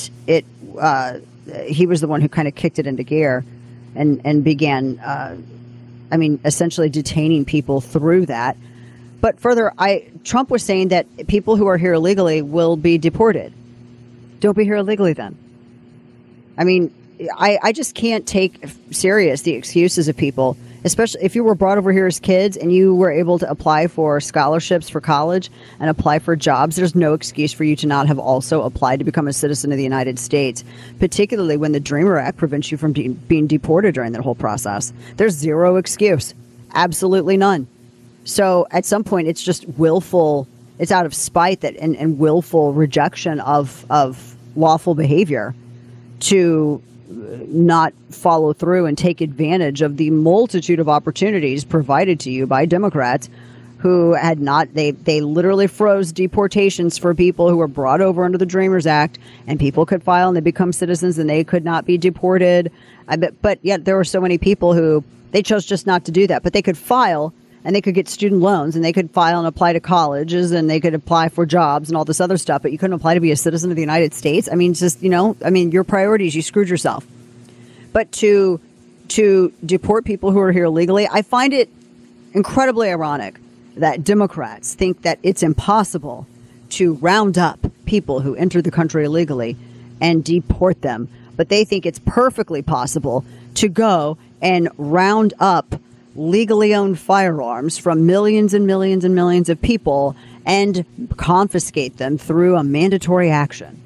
he was the one who kind of kicked it into gear and began, essentially detaining people through that. But further, Trump was saying that people who are here illegally will be deported. Don't be here illegally then. I mean, I just can't take serious the excuses of people, especially if you were brought over here as kids and you were able to apply for scholarships for college and apply for jobs. There's no excuse for you to not have also applied to become a citizen of the United States, particularly when the Dreamer Act prevents you from being deported during that whole process. There's zero excuse. Absolutely none. So at some point, it's just willful. It's out of spite and willful rejection of lawful behavior to not follow through and take advantage of the multitude of opportunities provided to you by Democrats who had not, they literally froze deportations for people who were brought over under the Dreamers Act, and people could file and they become citizens and they could not be deported. But yet there were so many people who they chose just not to do that, but they could file and they could get student loans and they could file and apply to colleges and they could apply for jobs and all this other stuff, but you couldn't apply to be a citizen of the United States. I mean, just, your priorities, you screwed yourself. But to deport people who are here illegally, I find it incredibly ironic that Democrats think that it's impossible to round up people who enter the country illegally and deport them. But they think it's perfectly possible to go and round up legally owned firearms from millions and millions and millions of people and confiscate them through a mandatory action.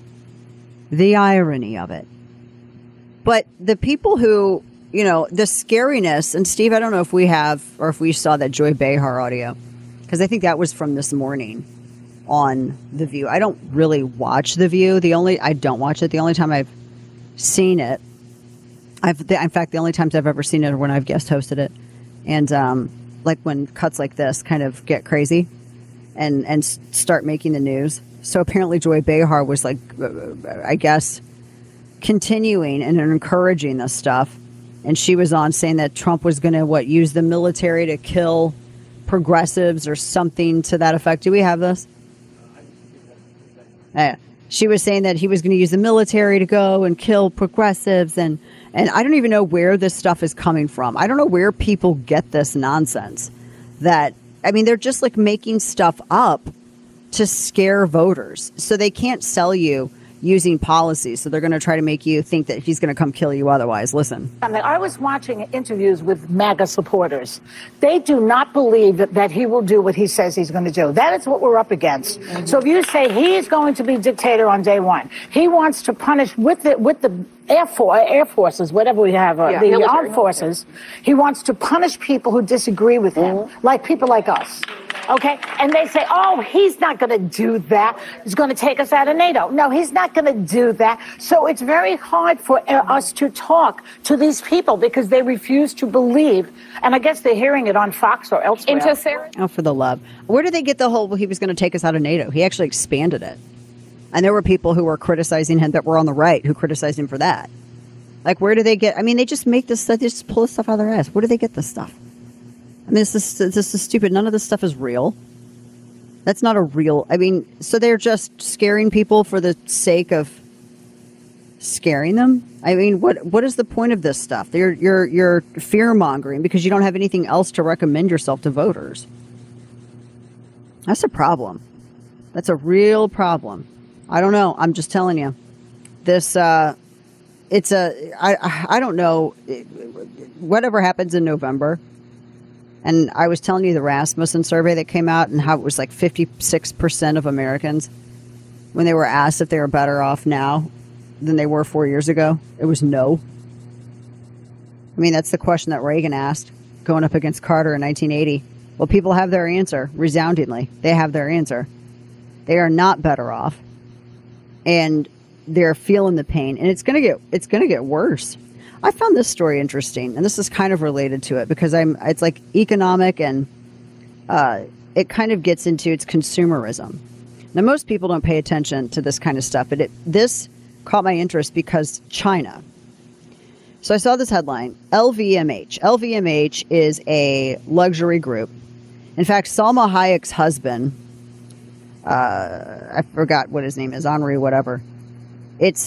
The irony of it. But the people who, the scariness, and Steve, I don't know if we have or if we saw that Joy Behar audio, because I think that was from this morning on The View. I don't really watch The View. I don't watch it. The only time I've seen it, in fact, the only times I've ever seen it are when I've guest hosted it. And like when cuts like this kind of get crazy and start making the news. So apparently Joy Behar was like, I guess, continuing and encouraging this stuff. And she was on saying that Trump was going to, use the military to kill progressives or something to that effect. Do we have this? She was saying that he was going to use the military to go and kill progressives. And I don't even know where this stuff is coming from. I don't know where people get this nonsense. They're just like making stuff up to scare voters. So they can't sell you using policies. So they're going to try to make you think that he's going to come kill you otherwise. Listen. I was watching interviews with MAGA supporters. They do not believe that he will do what he says he's going to do. That is what we're up against. Mm-hmm. So if you say he is going to be dictator on day one, he wants to punish with the Air Forces, whatever we have, the armed forces, he wants to punish people who disagree with him, like people like us. Okay? And they say, oh, he's not going to do that. He's going to take us out of NATO. No, he's not going to do that. So it's very hard for us to talk to these people because they refuse to believe. And I guess they're hearing it on Fox or elsewhere. Oh, for the love. Where did they get the whole, he was going to take us out of NATO? He actually expanded it. And there were people who were criticizing him that were on the right who criticized him for that. Like, where do they get, they just make this stuff, they just pull this stuff out of their ass. Where do they get this stuff? This is stupid. None of this stuff is real. That's not a real, so they're just scaring people for the sake of scaring them? What is the point of this stuff? You're fear-mongering because you don't have anything else to recommend yourself to voters. That's a problem. That's a real problem. I don't know. I'm just telling you. This, I don't know. Whatever happens in November. And I was telling you the Rasmussen survey that came out and how it was like 56% of Americans, when they were asked if they were better off now than they were 4 years ago, it was no. That's the question that Reagan asked going up against Carter in 1980. Well, people have their answer resoundingly. They have their answer. They are not better off. And they're feeling the pain, and it's going to get worse. I found this story interesting, and this is kind of related to it because it's like economic and it kind of gets into its consumerism. Now, most people don't pay attention to this kind of stuff, but this caught my interest because China. So I saw this headline, LVMH. LVMH is a luxury group. In fact, Salma Hayek's husband, I forgot what his name is, Henri whatever. It's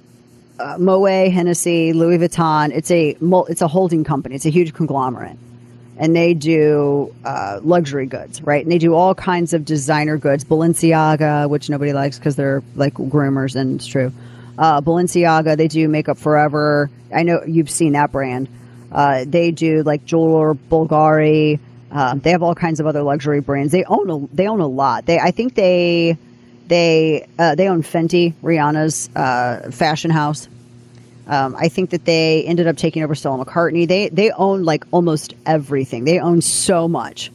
Moet, Hennessy, Louis Vuitton. It's a holding company. It's a huge conglomerate. And they do luxury goods, right? And they do all kinds of designer goods. Balenciaga, which nobody likes because they're like groomers, and it's true. Balenciaga, they do Makeup Forever. I know you've seen that brand. They do like Jeweler, Bulgari. They have all kinds of other luxury brands. They own a lot. I think they own Fenty, Rihanna's fashion house. I think that they ended up taking over Stella McCartney. They own like almost everything. They own so much.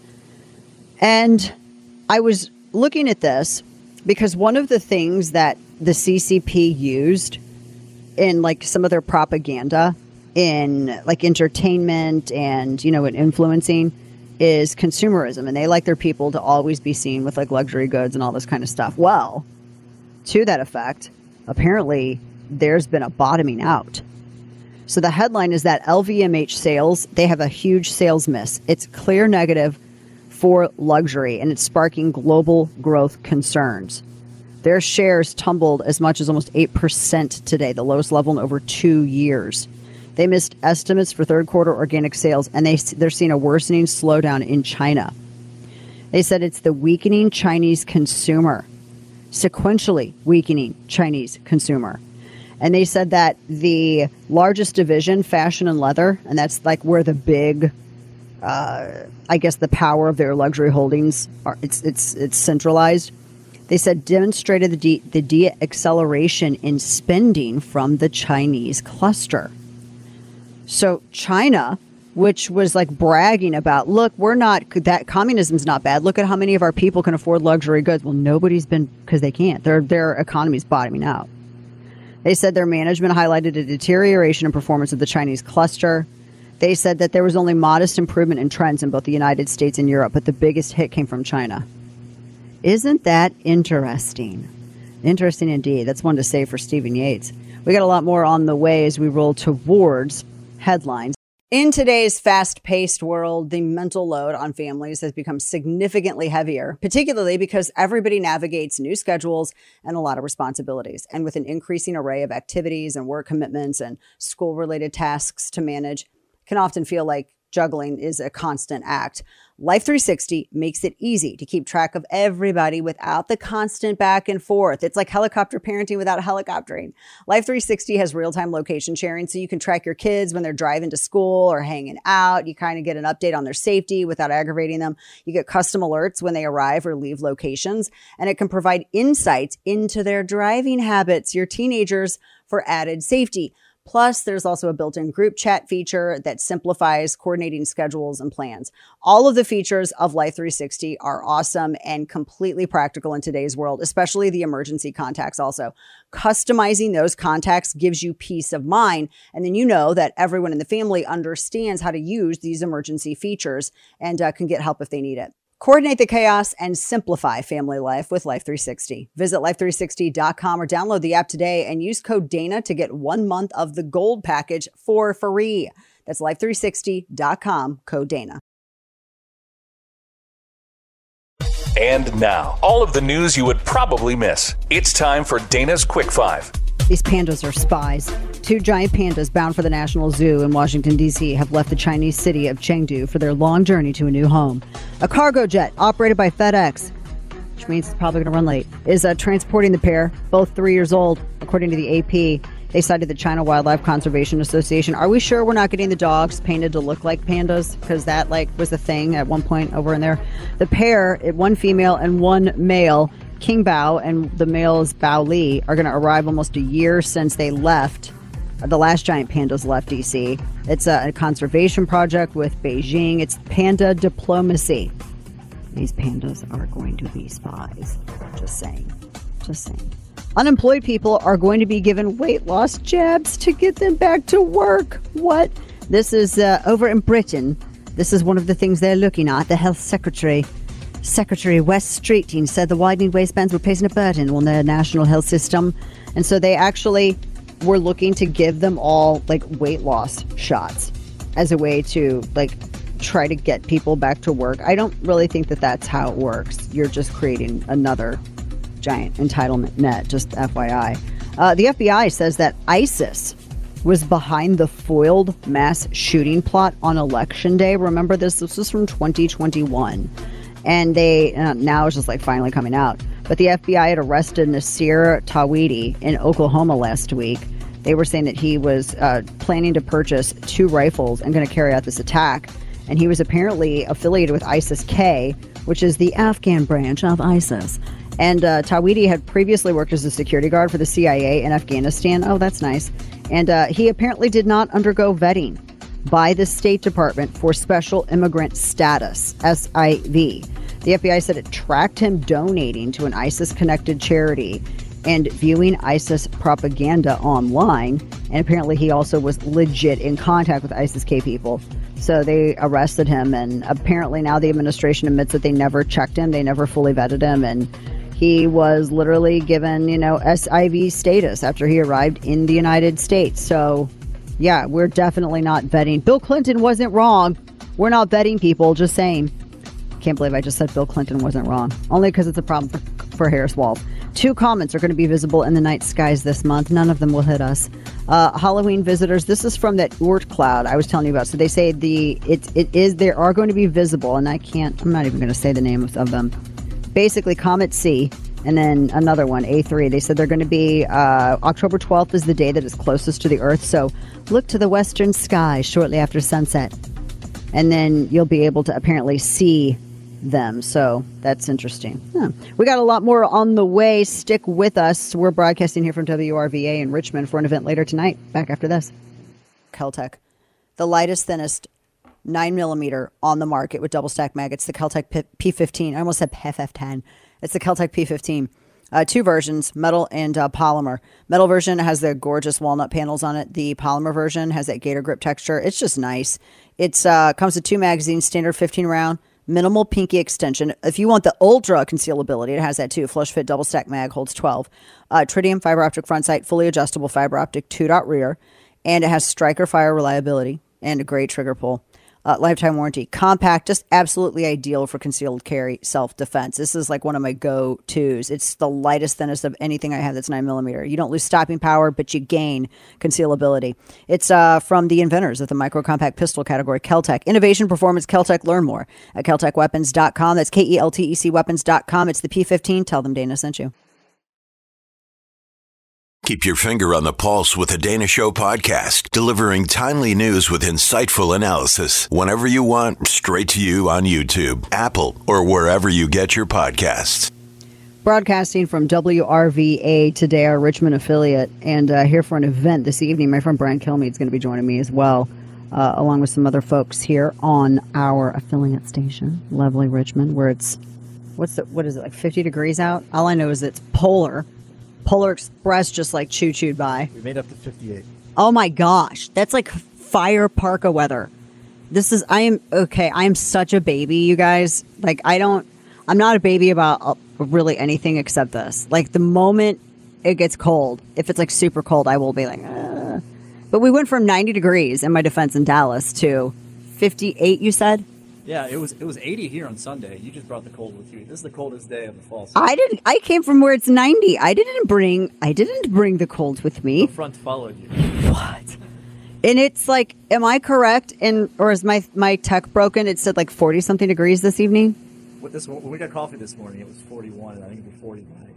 And I was looking at this because one of the things that the CCP used in like some of their propaganda in like entertainment and, in influencing is consumerism. And they like their people to always be seen with like luxury goods and all this kind of stuff. Well, to that effect, apparently there's been a bottoming out. So the headline is that LVMH sales, they have a huge sales miss. It's clear negative for luxury, and it's sparking global growth concerns. Their shares tumbled as much as almost 8% today, the lowest level in over 2 years. They missed estimates for third quarter organic sales, and they're seeing a worsening slowdown in China. They said it's the weakening Chinese consumer, sequentially weakening Chinese consumer. And they said that the largest division, fashion and leather, and that's like where the big, I guess the power of their luxury holdings are, it's centralized. They said demonstrated the de-acceleration in spending from the Chinese cluster. So China, which was like bragging about, look, that communism's not bad. Look at how many of our people can afford luxury goods. Well, nobody's been, because they can't. Their economy's bottoming out. They said their management highlighted a deterioration in performance of the Chinese cluster. They said that there was only modest improvement in trends in both the United States and Europe, but the biggest hit came from China. Isn't that interesting? Interesting indeed. That's one to say for Stephen Yates. We got a lot more on the way as we roll towards headlines. In today's fast-paced world, the mental load on families has become significantly heavier, particularly because everybody navigates new schedules and a lot of responsibilities. And with an increasing array of activities and work commitments and school-related tasks to manage, it can often feel like juggling is a constant act. Life 360 makes it easy to keep track of everybody without the constant back and forth. It's like helicopter parenting without helicoptering. Life 360 has real-time location sharing, so you can track your kids when they're driving to school or hanging out. You kind of get an update on their safety without aggravating them. You get custom alerts when they arrive or leave locations, and it can provide insights into their driving habits, your teenagers, for added safety. Plus, there's also a built-in group chat feature that simplifies coordinating schedules and plans. All of the features of Life 360 are awesome and completely practical in today's world, especially the emergency contacts also. Customizing those contacts gives you peace of mind, and then you know that everyone in the family understands how to use these emergency features and can get help if they need it. Coordinate the chaos and simplify family life with Life 360. Visit life360.com or download the app today and use code Dana to get 1 month of the gold package for free. That's life360.com, code Dana. And now, all of the news you would probably miss. It's time for Dana's Quick 5. These pandas are spies. 2 giant pandas bound for the National Zoo in Washington, D.C. have left the Chinese city of Chengdu for their long journey to a new home. A cargo jet operated by FedEx, which means it's probably going to run late, is transporting the pair, both 3 years old, according to the AP. They cited the China Wildlife Conservation Association. Are we sure we're not getting the dogs painted to look like pandas? Because that was a thing at one point over in there. The pair, 1 female and 1 male, King Bao and the male is Bao Li, are going to arrive almost a year since they left. The last giant pandas left D.C. It's a conservation project with Beijing. It's panda diplomacy. These pandas are going to be spies. Just saying. Unemployed people are going to be given weight loss jabs to get them back to work. What? This is over in Britain. This is one of the things they're looking at. The health secretary, Wes Streeting, said the widening waistbands were placing a burden on their national health system. And so they actually were looking to give them all like weight loss shots as a way to like try to get people back to work. I don't really think that that's how it works. You're just creating another giant entitlement net, just FYI. The FBI says that ISIS was behind the foiled mass shooting plot on Election Day. Remember this? This was from 2021. And they, now it's just like finally coming out. But the FBI had arrested Nasir Tawhidi in Oklahoma last week. They were saying that he was planning to purchase 2 rifles and going to carry out this attack. And he was apparently affiliated with ISIS-K, which is the Afghan branch of ISIS. And Tawhidi had previously worked as a security guard for the CIA in Afghanistan. Oh, that's nice. And he apparently did not undergo vetting by the State Department for Special Immigrant Status, SIV. The FBI said it tracked him donating to an ISIS-connected charity and viewing ISIS propaganda online. And apparently he also was legit in contact with ISIS-K people. So they arrested him, and apparently now the administration admits that they never checked him. They never fully vetted him, and he was literally given, SIV status after he arrived in the United States. So, yeah, we're definitely not vetting. Bill Clinton wasn't wrong. We're not vetting people, just saying. Can't believe I just said Bill Clinton wasn't wrong. Only because it's a problem for Harris Walls. 2 comets are going to be visible in the night skies this month. None of them will hit us. Halloween visitors. This is from that Oort cloud I was telling you about. So they say they are going to be visible, and I'm not even going to say the names of them. Basically, Comet C, and then another one, A3. They said they're going to be October 12th is the day that is closest to the Earth. So look to the western sky shortly after sunset, and then you'll be able to apparently see them. So that's interesting. We got a lot more on the way. Stick with us. We're broadcasting here from WRVA in Richmond for an event later tonight. Back after this. Keltec, the lightest, thinnest 9mm on the market with double stack mag. It's the Keltec P15. I almost said PF10. It's the Keltec P15. 2 versions, metal and polymer. Metal version has the gorgeous walnut panels on it. The polymer version has that gator grip texture. It's just nice. It's comes with 2 magazines, standard 15 round. Minimal pinky extension. If you want the ultra concealability, it has that too. Flush fit double stack mag, holds 12. Tritium fiber optic front sight, fully adjustable fiber optic 2-dot rear, and it has striker fire reliability and a great trigger pull. Lifetime warranty. Compact, just absolutely ideal for concealed carry self-defense. This is like one of my go-tos. It's the lightest, thinnest of anything I have that's 9mm. You don't lose stopping power, but you gain concealability. It's from the inventors of the micro-compact pistol category, Keltec. Innovation, performance, Keltec. Learn more at KeltecWeapons.com. That's KELTEC Weapons.com. It's the P15. Tell them Dana sent you. Keep your finger on the pulse with the Dana Show podcast, delivering timely news with insightful analysis whenever you want, straight to you on YouTube, Apple, or wherever you get your podcasts. Broadcasting from WRVA today, our Richmond affiliate, and here for an event this evening. My friend Brian Kilmeade is going to be joining me as well, along with some other folks here on our affiliate station, lovely Richmond, where it's, what is it, like 50 degrees out? All I know is it's polar. Polar Express just like choo-chooed by. We made up to 58. Oh my gosh. That's like fire parka weather. I am such a baby, you guys. Like I'm not a baby about really anything except this. Like the moment it gets cold, if it's like super cold, I will be like, ugh. But we went from 90 degrees in my defense in Dallas to 58, you said? Yeah, it was 80 here on Sunday. You just brought the cold with you. This is the coldest day of the fall season. I came from where it's 90. I didn't bring the cold with me. The front followed you. What? And it's like, am I correct? Or is my tech broken? It said like 40 something degrees this evening. When we got coffee this morning, it was 41, and I think it'll be 40 tonight.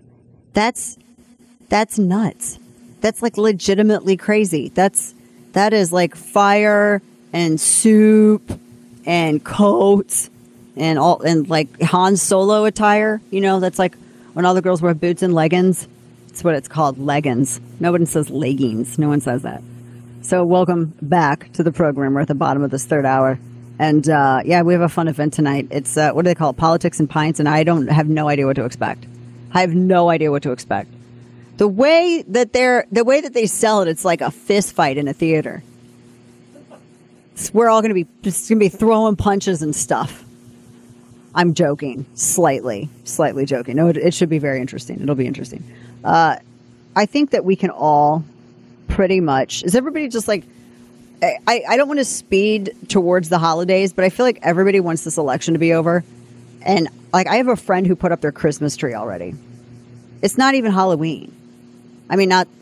That's nuts. That's like legitimately crazy. That is like fire and soup and coats and like Han Solo attire, that's like when all the girls wear boots and leggings. That's what it's called, leggings. Nobody says leggings. No one says that. So welcome back to the program. We're at the bottom of this third hour. And we have a fun event tonight. It's, what do they call it? Politics and Pints. And I have no idea what to expect. I have no idea what to expect. The way that they sell it, it's like a fist fight in a theater. We're all going to be throwing punches and stuff. I'm joking, slightly joking. No, it should be very interesting. It'll be interesting. I think that we can all pretty much, is everybody just like, I don't want to speed towards the holidays, but I feel like everybody wants this election to be over. And like, I have a friend who put up their Christmas tree already. It's not even Halloween. I mean, not,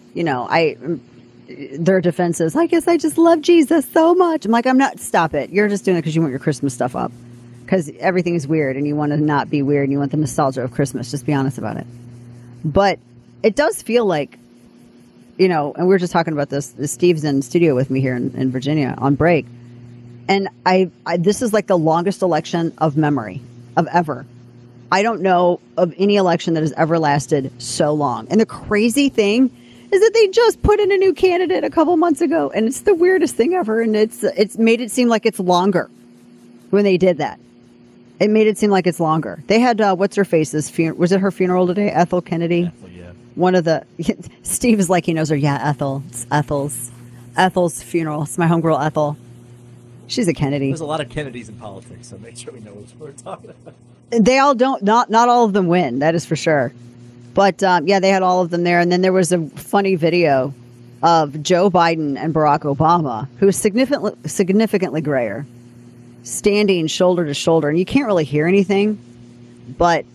their defense is, I guess I just love Jesus so much. I'm like, stop it. You're just doing it because you want your Christmas stuff up. Because everything is weird and you want to not be weird and you want the nostalgia of Christmas. Just be honest about it. But it does feel like, and we were just talking about this. Steve's in studio with me here in Virginia on break. And I this is like the longest election of memory of ever. I don't know of any election that has ever lasted so long. And the crazy thing is that they just put in a new candidate a couple months ago. And it's the weirdest thing ever. And it's made it seem like it's longer when they did that. It made it seem like it's longer. They had, what's her face's funeral? Was it her funeral today? Ethel Kennedy? Ethel, yeah. One of the, Steve is like, he knows her. Yeah, Ethel. It's Ethel's funeral. It's my homegirl, Ethel. She's a Kennedy. There's a lot of Kennedys in politics, so make sure we know what we're talking about. They all don't, not all of them win. That is for sure. But, yeah, they had all of them there. And then there was a funny video of Joe Biden and Barack Obama, who is significantly grayer, standing shoulder to shoulder, and you can't really hear anything, but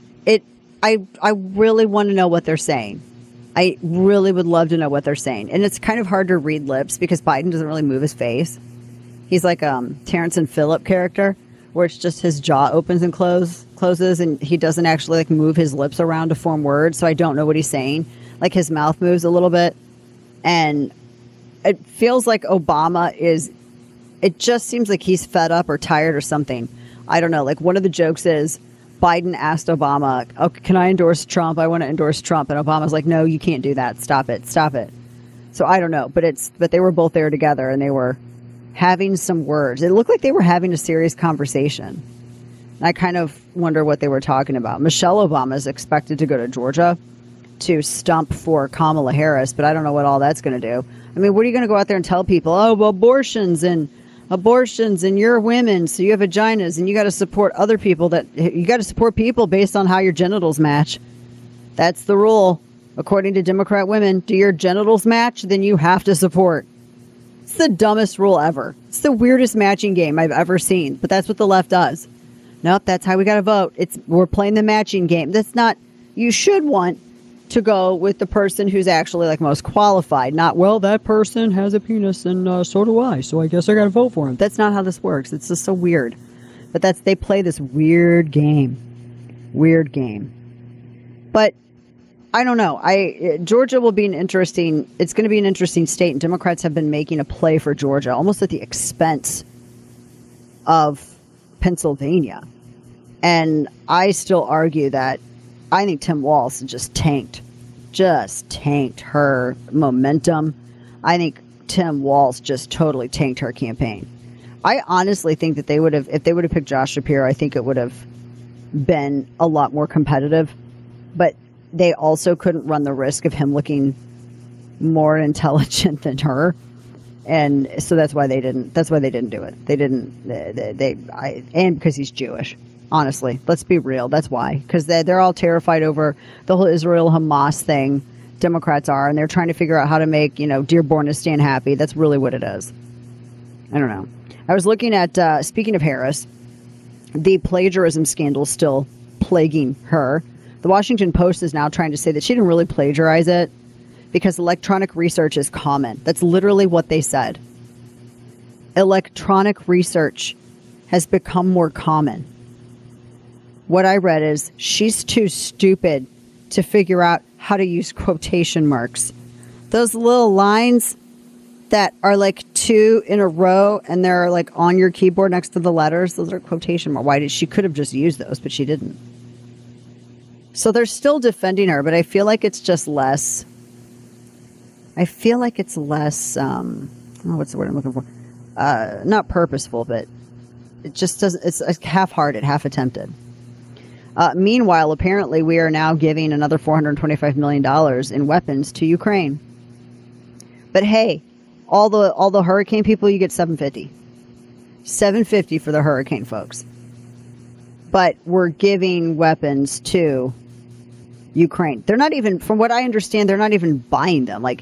I really want to know what they're saying. I really would love to know what they're saying. And it's kind of hard to read lips because Biden doesn't really move his face. He's like Terrence and Phillip character, where it's just his jaw opens and closes, and he doesn't actually like move his lips around to form words. So I don't know what he's saying. Like his mouth moves a little bit, and it feels like Obama is. It just seems like he's fed up or tired or something. I don't know. Like one of the jokes is Biden asked Obama, "Oh, can I endorse Trump? I want to endorse Trump." And Obama's like, "No, you can't do that. Stop it. Stop it." So I don't know. But they were both there together and they were having some words. It looked like they were having a serious conversation. And I kind of wonder what they were talking about. Michelle Obama is expected to go to Georgia to stump for Kamala Harris, but I don't know what all that's going to do. I mean, what are you going to go out there and tell people? Oh, well, abortions and you're women, so you have vaginas, and you got to support other people. You got to support people based on how your genitals match. That's the rule. According to Democrat women, do your genitals match? Then you have to support. It's the dumbest rule ever. It's the weirdest matching game I've ever seen, but that's what the left does. Nope, that's how we got to vote. We're playing the matching game. That's not, you should want to go with the person who's actually like most qualified, not, well, that person has a penis and so do I, so I guess I got to vote for him. That's not how this works. It's just so weird. But they play this weird game. Weird game. But I don't know. Georgia will be it's going to be an interesting state, and Democrats have been making a play for Georgia, almost at the expense of Pennsylvania. And I still argue that I think Tim Walz just tanked her momentum. I think Tim Walz just totally tanked her campaign. I honestly think that if they would have picked Josh Shapiro, I think it would have been a lot more competitive. But they also couldn't run the risk of him looking more intelligent than her. And so that's why they didn't do it. They didn't, and because he's Jewish. Honestly, let's be real. That's why. Because they're all terrified over the whole Israel-Hamas thing. Democrats are. And they're trying to figure out how to make, Dearbornistan happy. That's really what it is. I don't know. I was looking at, speaking of Harris, the plagiarism scandal still plaguing her. The Washington Post is now trying to say that she didn't really plagiarize it because electronic research is common. That's literally what they said. Electronic research has become more common. What I read is she's too stupid to figure out how to use quotation marks. Those little lines that are like two in a row and they're like on your keyboard next to the letters, those are quotation marks. She could have just used those, but she didn't. So they're still defending her, but I feel like it's just less. I feel like it's less. What's the word I'm looking for? Not purposeful, but it just doesn't. It's half-hearted, half-attempted. Meanwhile, apparently, we are now giving another $425 million in weapons to Ukraine. But hey, all the hurricane people, you get $750. $750 for the hurricane folks. But we're giving weapons to Ukraine. They're not even, from what I understand, they're not even buying them. Like,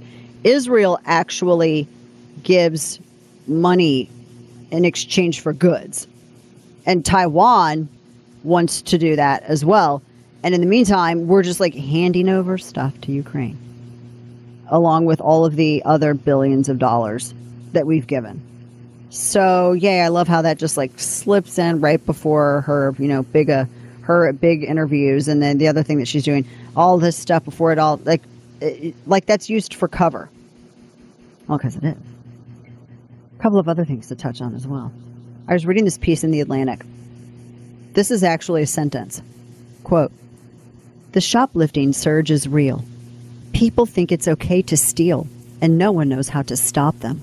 Israel actually gives money in exchange for goods. And Taiwan wants to do that as well. And in the meantime, we're just like handing over stuff to Ukraine, along with all of the other billions of dollars that we've given. So, yeah, I love how that just like slips in right before her, you know, her big interviews. And then the other thing that she's doing, all this stuff before it all, like that's used for cover. Well, because it is. A couple of other things to touch on as well. I was reading this piece in The Atlantic. This is actually a sentence. Quote, "The shoplifting surge is real. People think it's okay to steal, and no one knows how to stop them."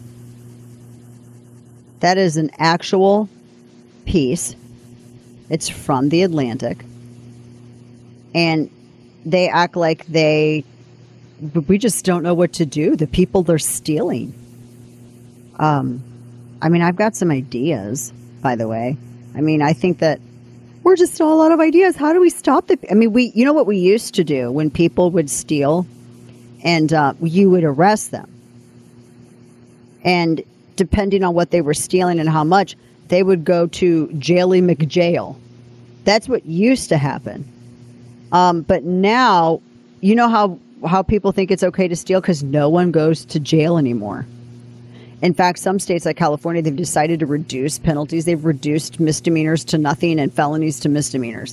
That is an actual piece. It's from The Atlantic. And they act like we just don't know what to do. The people they're stealing. I mean, I've got some ideas, by the way. I mean, I think that we're just all out of ideas. How do we stop you know what we used to do when people would steal and you would arrest them. And depending on what they were stealing and how much, they would go to Jaily McJail. That's what used to happen. But now, you know how people think it's okay to steal because no one goes to jail anymore. In fact, some states like California, they've decided to reduce penalties. They've reduced misdemeanors to nothing and felonies to misdemeanors.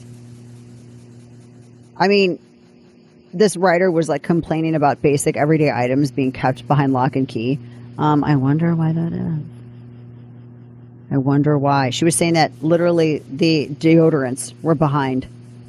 I mean, this writer was like complaining about basic everyday items being kept behind lock and key. I wonder why that is. I wonder why. She was saying that literally the deodorants were behind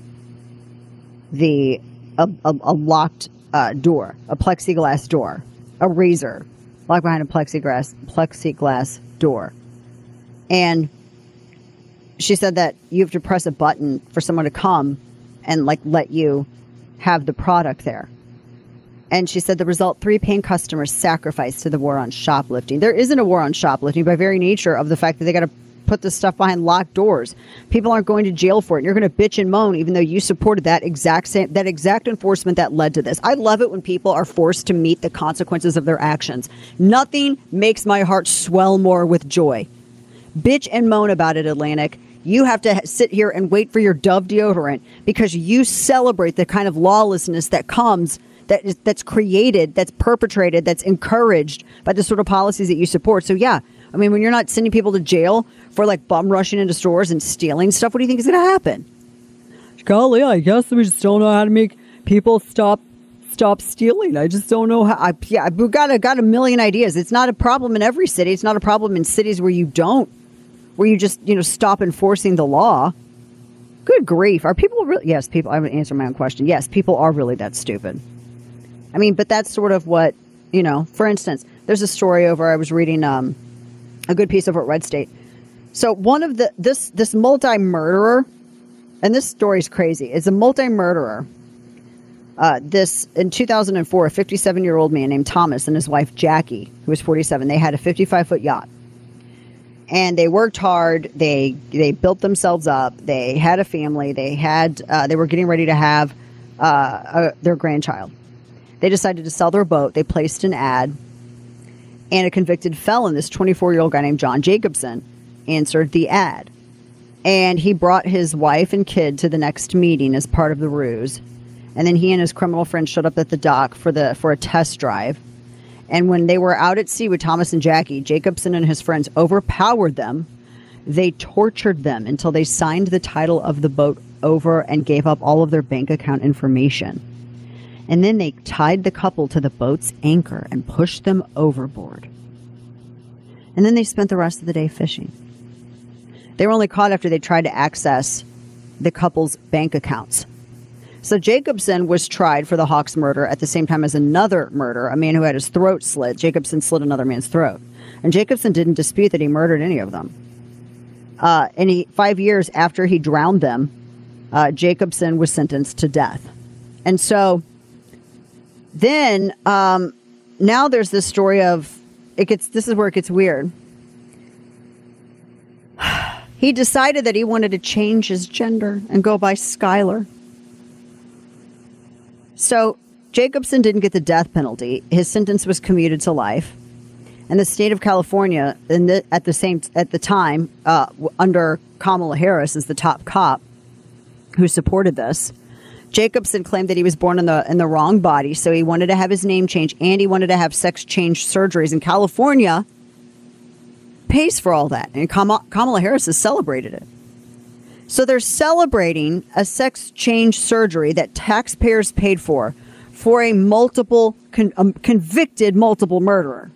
a locked door, a plexiglass door, a razor locked behind a plexiglass door. And she said that you have to press a button for someone to come and like let you have the product there. And she said the result, 3 paying customers sacrificed to the war on shoplifting. There isn't a war on shoplifting by very nature of the fact that they got to put this stuff behind locked doors. People aren't going to jail for it. And you're going to bitch and moan even though you supported that exact enforcement that led to this. I love it when people are forced to meet the consequences of their actions. Nothing makes my heart swell more with joy. Bitch and moan about it, Atlantic. You have to sit here and wait for your Dove deodorant because you celebrate the kind of lawlessness that comes, that's created, that's perpetrated, that's encouraged by the sort of policies that you support. So, yeah, I mean, when you're not sending people to jail for like bum rushing into stores and stealing stuff, what do you think is going to happen? Golly, I guess we just don't know how to make people stop stealing. I just don't know how. We've got a million ideas. It's not a problem in every city. It's not a problem in cities where you just, stop enforcing the law. Good grief. Are people really? Yes, people. I'm going to answer my own question. Yes, people are really that stupid. I mean, but that's sort of what, for instance, there's a story I was reading a good piece over at Red State. So one of this multi-murderer, and this story is crazy. It's a multi-murderer. In 2004, a 57-year-old man named Thomas and his wife Jackie, who was 47, they had a 55-foot yacht. And they worked hard. They built themselves up. They had a family. They were getting ready to have their grandchild. They decided to sell their boat. They placed an ad, and a convicted felon, this 24-year-old guy named John Jacobson, answered the ad. And he brought his wife and kid to the next meeting as part of the ruse. And then he and his criminal friend showed up at the dock for a test drive. And when they were out at sea with Thomas and Jackie, Jacobson and his friends overpowered them. They tortured them until they signed the title of the boat over and gave up all of their bank account information. And then they tied the couple to the boat's anchor and pushed them overboard. And then they spent the rest of the day fishing. They were only caught after they tried to access the couple's bank accounts. So Jacobson was tried for the Hawks murder at the same time as another murder, a man who had his throat slit. Jacobson slit another man's throat. And Jacobson didn't dispute that he murdered any of them. 5 years after he drowned them, Jacobson was sentenced to death. And so then now there's this story of this is where it gets weird. He decided that he wanted to change his gender and go by Skylar. So Jacobson didn't get the death penalty. His sentence was commuted to life. And the state of California, at the time, under Kamala Harris as the top cop who supported this, Jacobson claimed that he was born in the wrong body, so he wanted to have his name changed, and he wanted to have sex change surgeries. And California pays for all that, and Kamala Harris has celebrated it. So they're celebrating a sex change surgery that taxpayers paid for a convicted multiple murderer.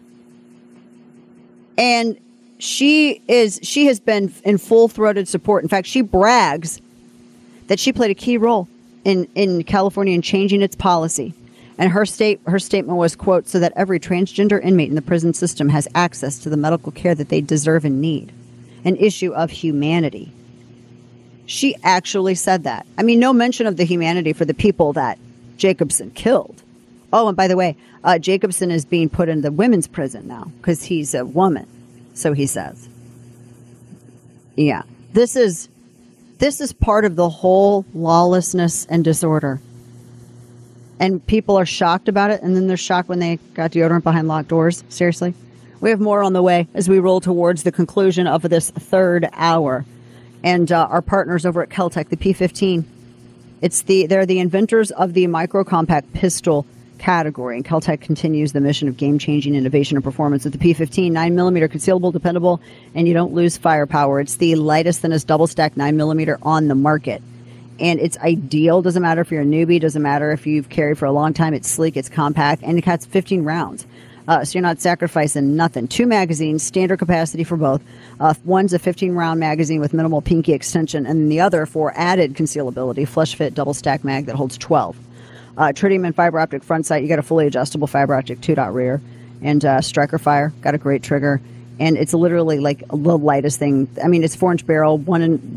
And she has been in full-throated support. In fact, she brags that she played a key role in California in changing its policy. And her statement was, quote, so that every transgender inmate in the prison system has access to the medical care that they deserve and need. An issue of humanity. She actually said that. I mean, no mention of the humanity for the people that Jacobson killed. Oh, and by the way, Jacobson is being put in the women's prison now because he's a woman. So he says. Yeah, this is part of the whole lawlessness and disorder. And people are shocked about it, and then they're shocked when they got deodorant behind locked doors. Seriously. We have more on the way as we roll towards the conclusion of this third hour. And our partners over at Keltec, the P15, they're the inventors of the micro-compact pistol category. And Keltec continues the mission of game-changing innovation and performance with the P15, 9mm concealable, dependable, and you don't lose firepower. It's the lightest, thinnest double-stack 9mm on the market. And it's ideal. Doesn't matter if you're a newbie. Doesn't matter if you've carried for a long time. It's sleek. It's compact. And it has 15 rounds. So you're not sacrificing nothing. 2 magazines, standard capacity for both. One's a 15-round magazine with minimal pinky extension, and the other for added concealability, flush-fit double-stack mag that holds 12. Tritium and fiber optic front sight. You got a fully adjustable fiber optic 2-dot rear. And Striker Fire. Got a great trigger. And it's literally like the lightest thing. I mean, it's 4-inch barrel, like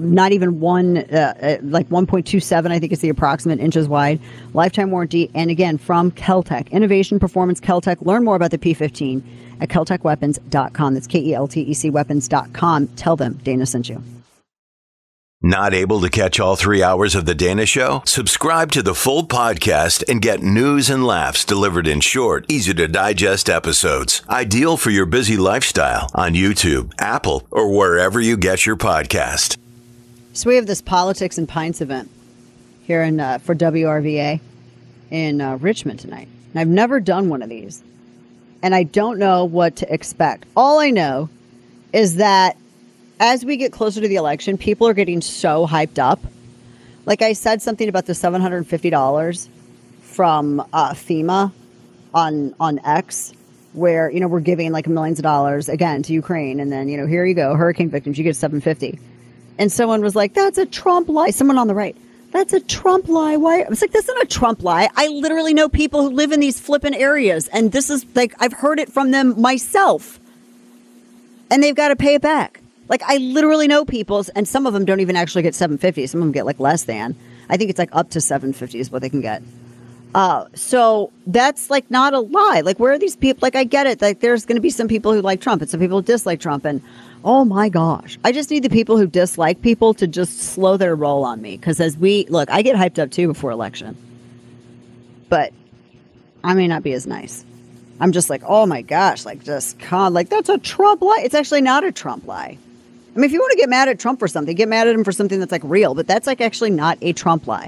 1.27, I think is the approximate inches wide. Lifetime warranty. And again, from Keltec. Innovation, performance, Keltec. Learn more about the P15 at KeltecWeapons.com. That's KELTEC weapons.com. Tell them Dana sent you. Not able to catch all 3 hours of The Dana Show? Subscribe to the full podcast and get news and laughs delivered in short, easy-to-digest episodes. Ideal for your busy lifestyle on YouTube, Apple, or wherever you get your podcast. So we have this Politics and Pints event here for WRVA in Richmond tonight. And I've never done one of these. And I don't know what to expect. All I know is that as we get closer to the election, people are getting so hyped up. Like I said something about the $750 from FEMA on X, where, we're giving like millions of dollars again to Ukraine. And then, here you go, hurricane victims, you get $750. And someone was like, that's a Trump lie. Someone on the right, that's a Trump lie. Why? I was like, that's not a Trump lie. I literally know people who live in these flippin' areas. And this is like, I've heard it from them myself. And they've got to pay it back. Like, I literally know people, and some of them don't even actually get $750. Some of them get, like, less than. I think it's, like, up to $750 is what they can get. So that's, like, not a lie. Like, where are these people? Like, I get it. Like, there's going to be some people who like Trump and some people who dislike Trump. And, oh, my gosh. I just need the people who dislike people to just slow their roll on me. Because look, I get hyped up, too, before election. But I may not be as nice. I'm just like, oh, my gosh. Like, just, like, that's a Trump lie. It's actually not a Trump lie. I mean, if you want to get mad at Trump for something, get mad at him for something that's like real, but that's like actually not a Trump lie.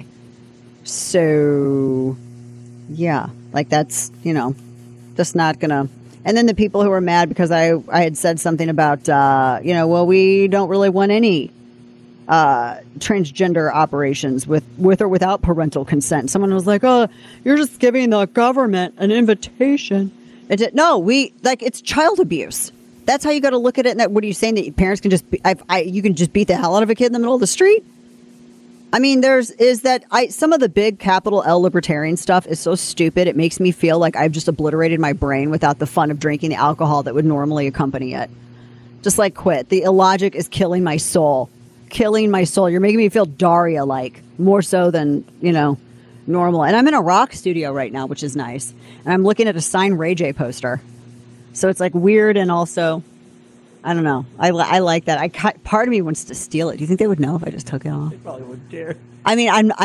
So, yeah, like that's, just not gonna. And then the people who are mad because I had said something about, well, we don't really want any transgender operations with or without parental consent. Someone was like, oh, you're just giving the government an invitation. No, it's child abuse. That's how you got to look at it. And what are you saying, that your parents can just you can just beat the hell out of a kid in the middle of the street? I mean, some of the big capital L libertarian stuff is so stupid. It makes me feel like I've just obliterated my brain without the fun of drinking the alcohol that would normally accompany it. Just like quit. The illogic is killing my soul. Killing my soul. You're making me feel Daria-like more so than, normal. And I'm in a rock studio right now, which is nice. And I'm looking at a signed Ray J poster. So it's like weird, and also, I don't know. I like that. Part of me wants to steal it. Do you think they would know if I just took it off? They probably wouldn't care. I mean, I don't.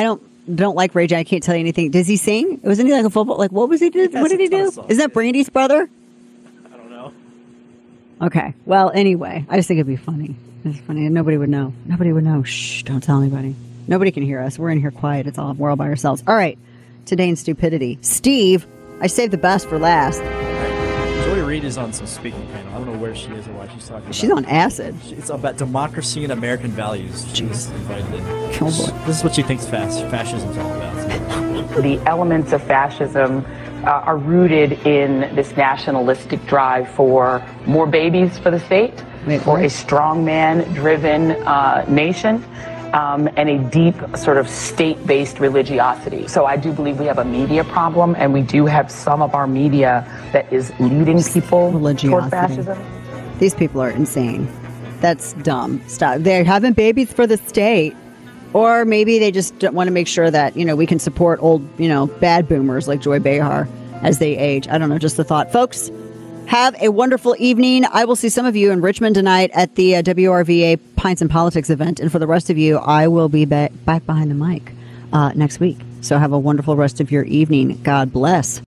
don't like Ray J. I can't tell you anything. Does he sing? Wasn't he like a football? Like, what was he do? What did he do? Is that Brandy's brother? I don't know. Okay. Well, anyway, I just think it'd be funny. It's funny, and nobody would know. Nobody would know. Shh! Don't tell anybody. Nobody can hear us. We're in here quiet. We're all by ourselves. All right. Today in stupidity, Steve. I saved the best for last. Joy Reid is on some speaking panel. I don't know where she is or why she's talking about. She's on acid. It's about democracy and American values. She's invited in. Oh, boy. This is what she thinks fascism's all about. The elements of fascism are rooted in this nationalistic drive for more babies for the state, for a strongman-driven nation, and a deep sort of state-based religiosity. So I do believe we have a media problem, and we do have some of our media that is leading people toward fascism. These people are insane. That's dumb. Stop. They're having babies for the state. Or maybe they just want to make sure that, we can support old, bad boomers like Joy Behar as they age. I don't know, just a thought. Folks, have a wonderful evening. I will see some of you in Richmond tonight at the WRVA Pints and Politics event. And for the rest of you, I will be back behind the mic next week. So have a wonderful rest of your evening. God bless.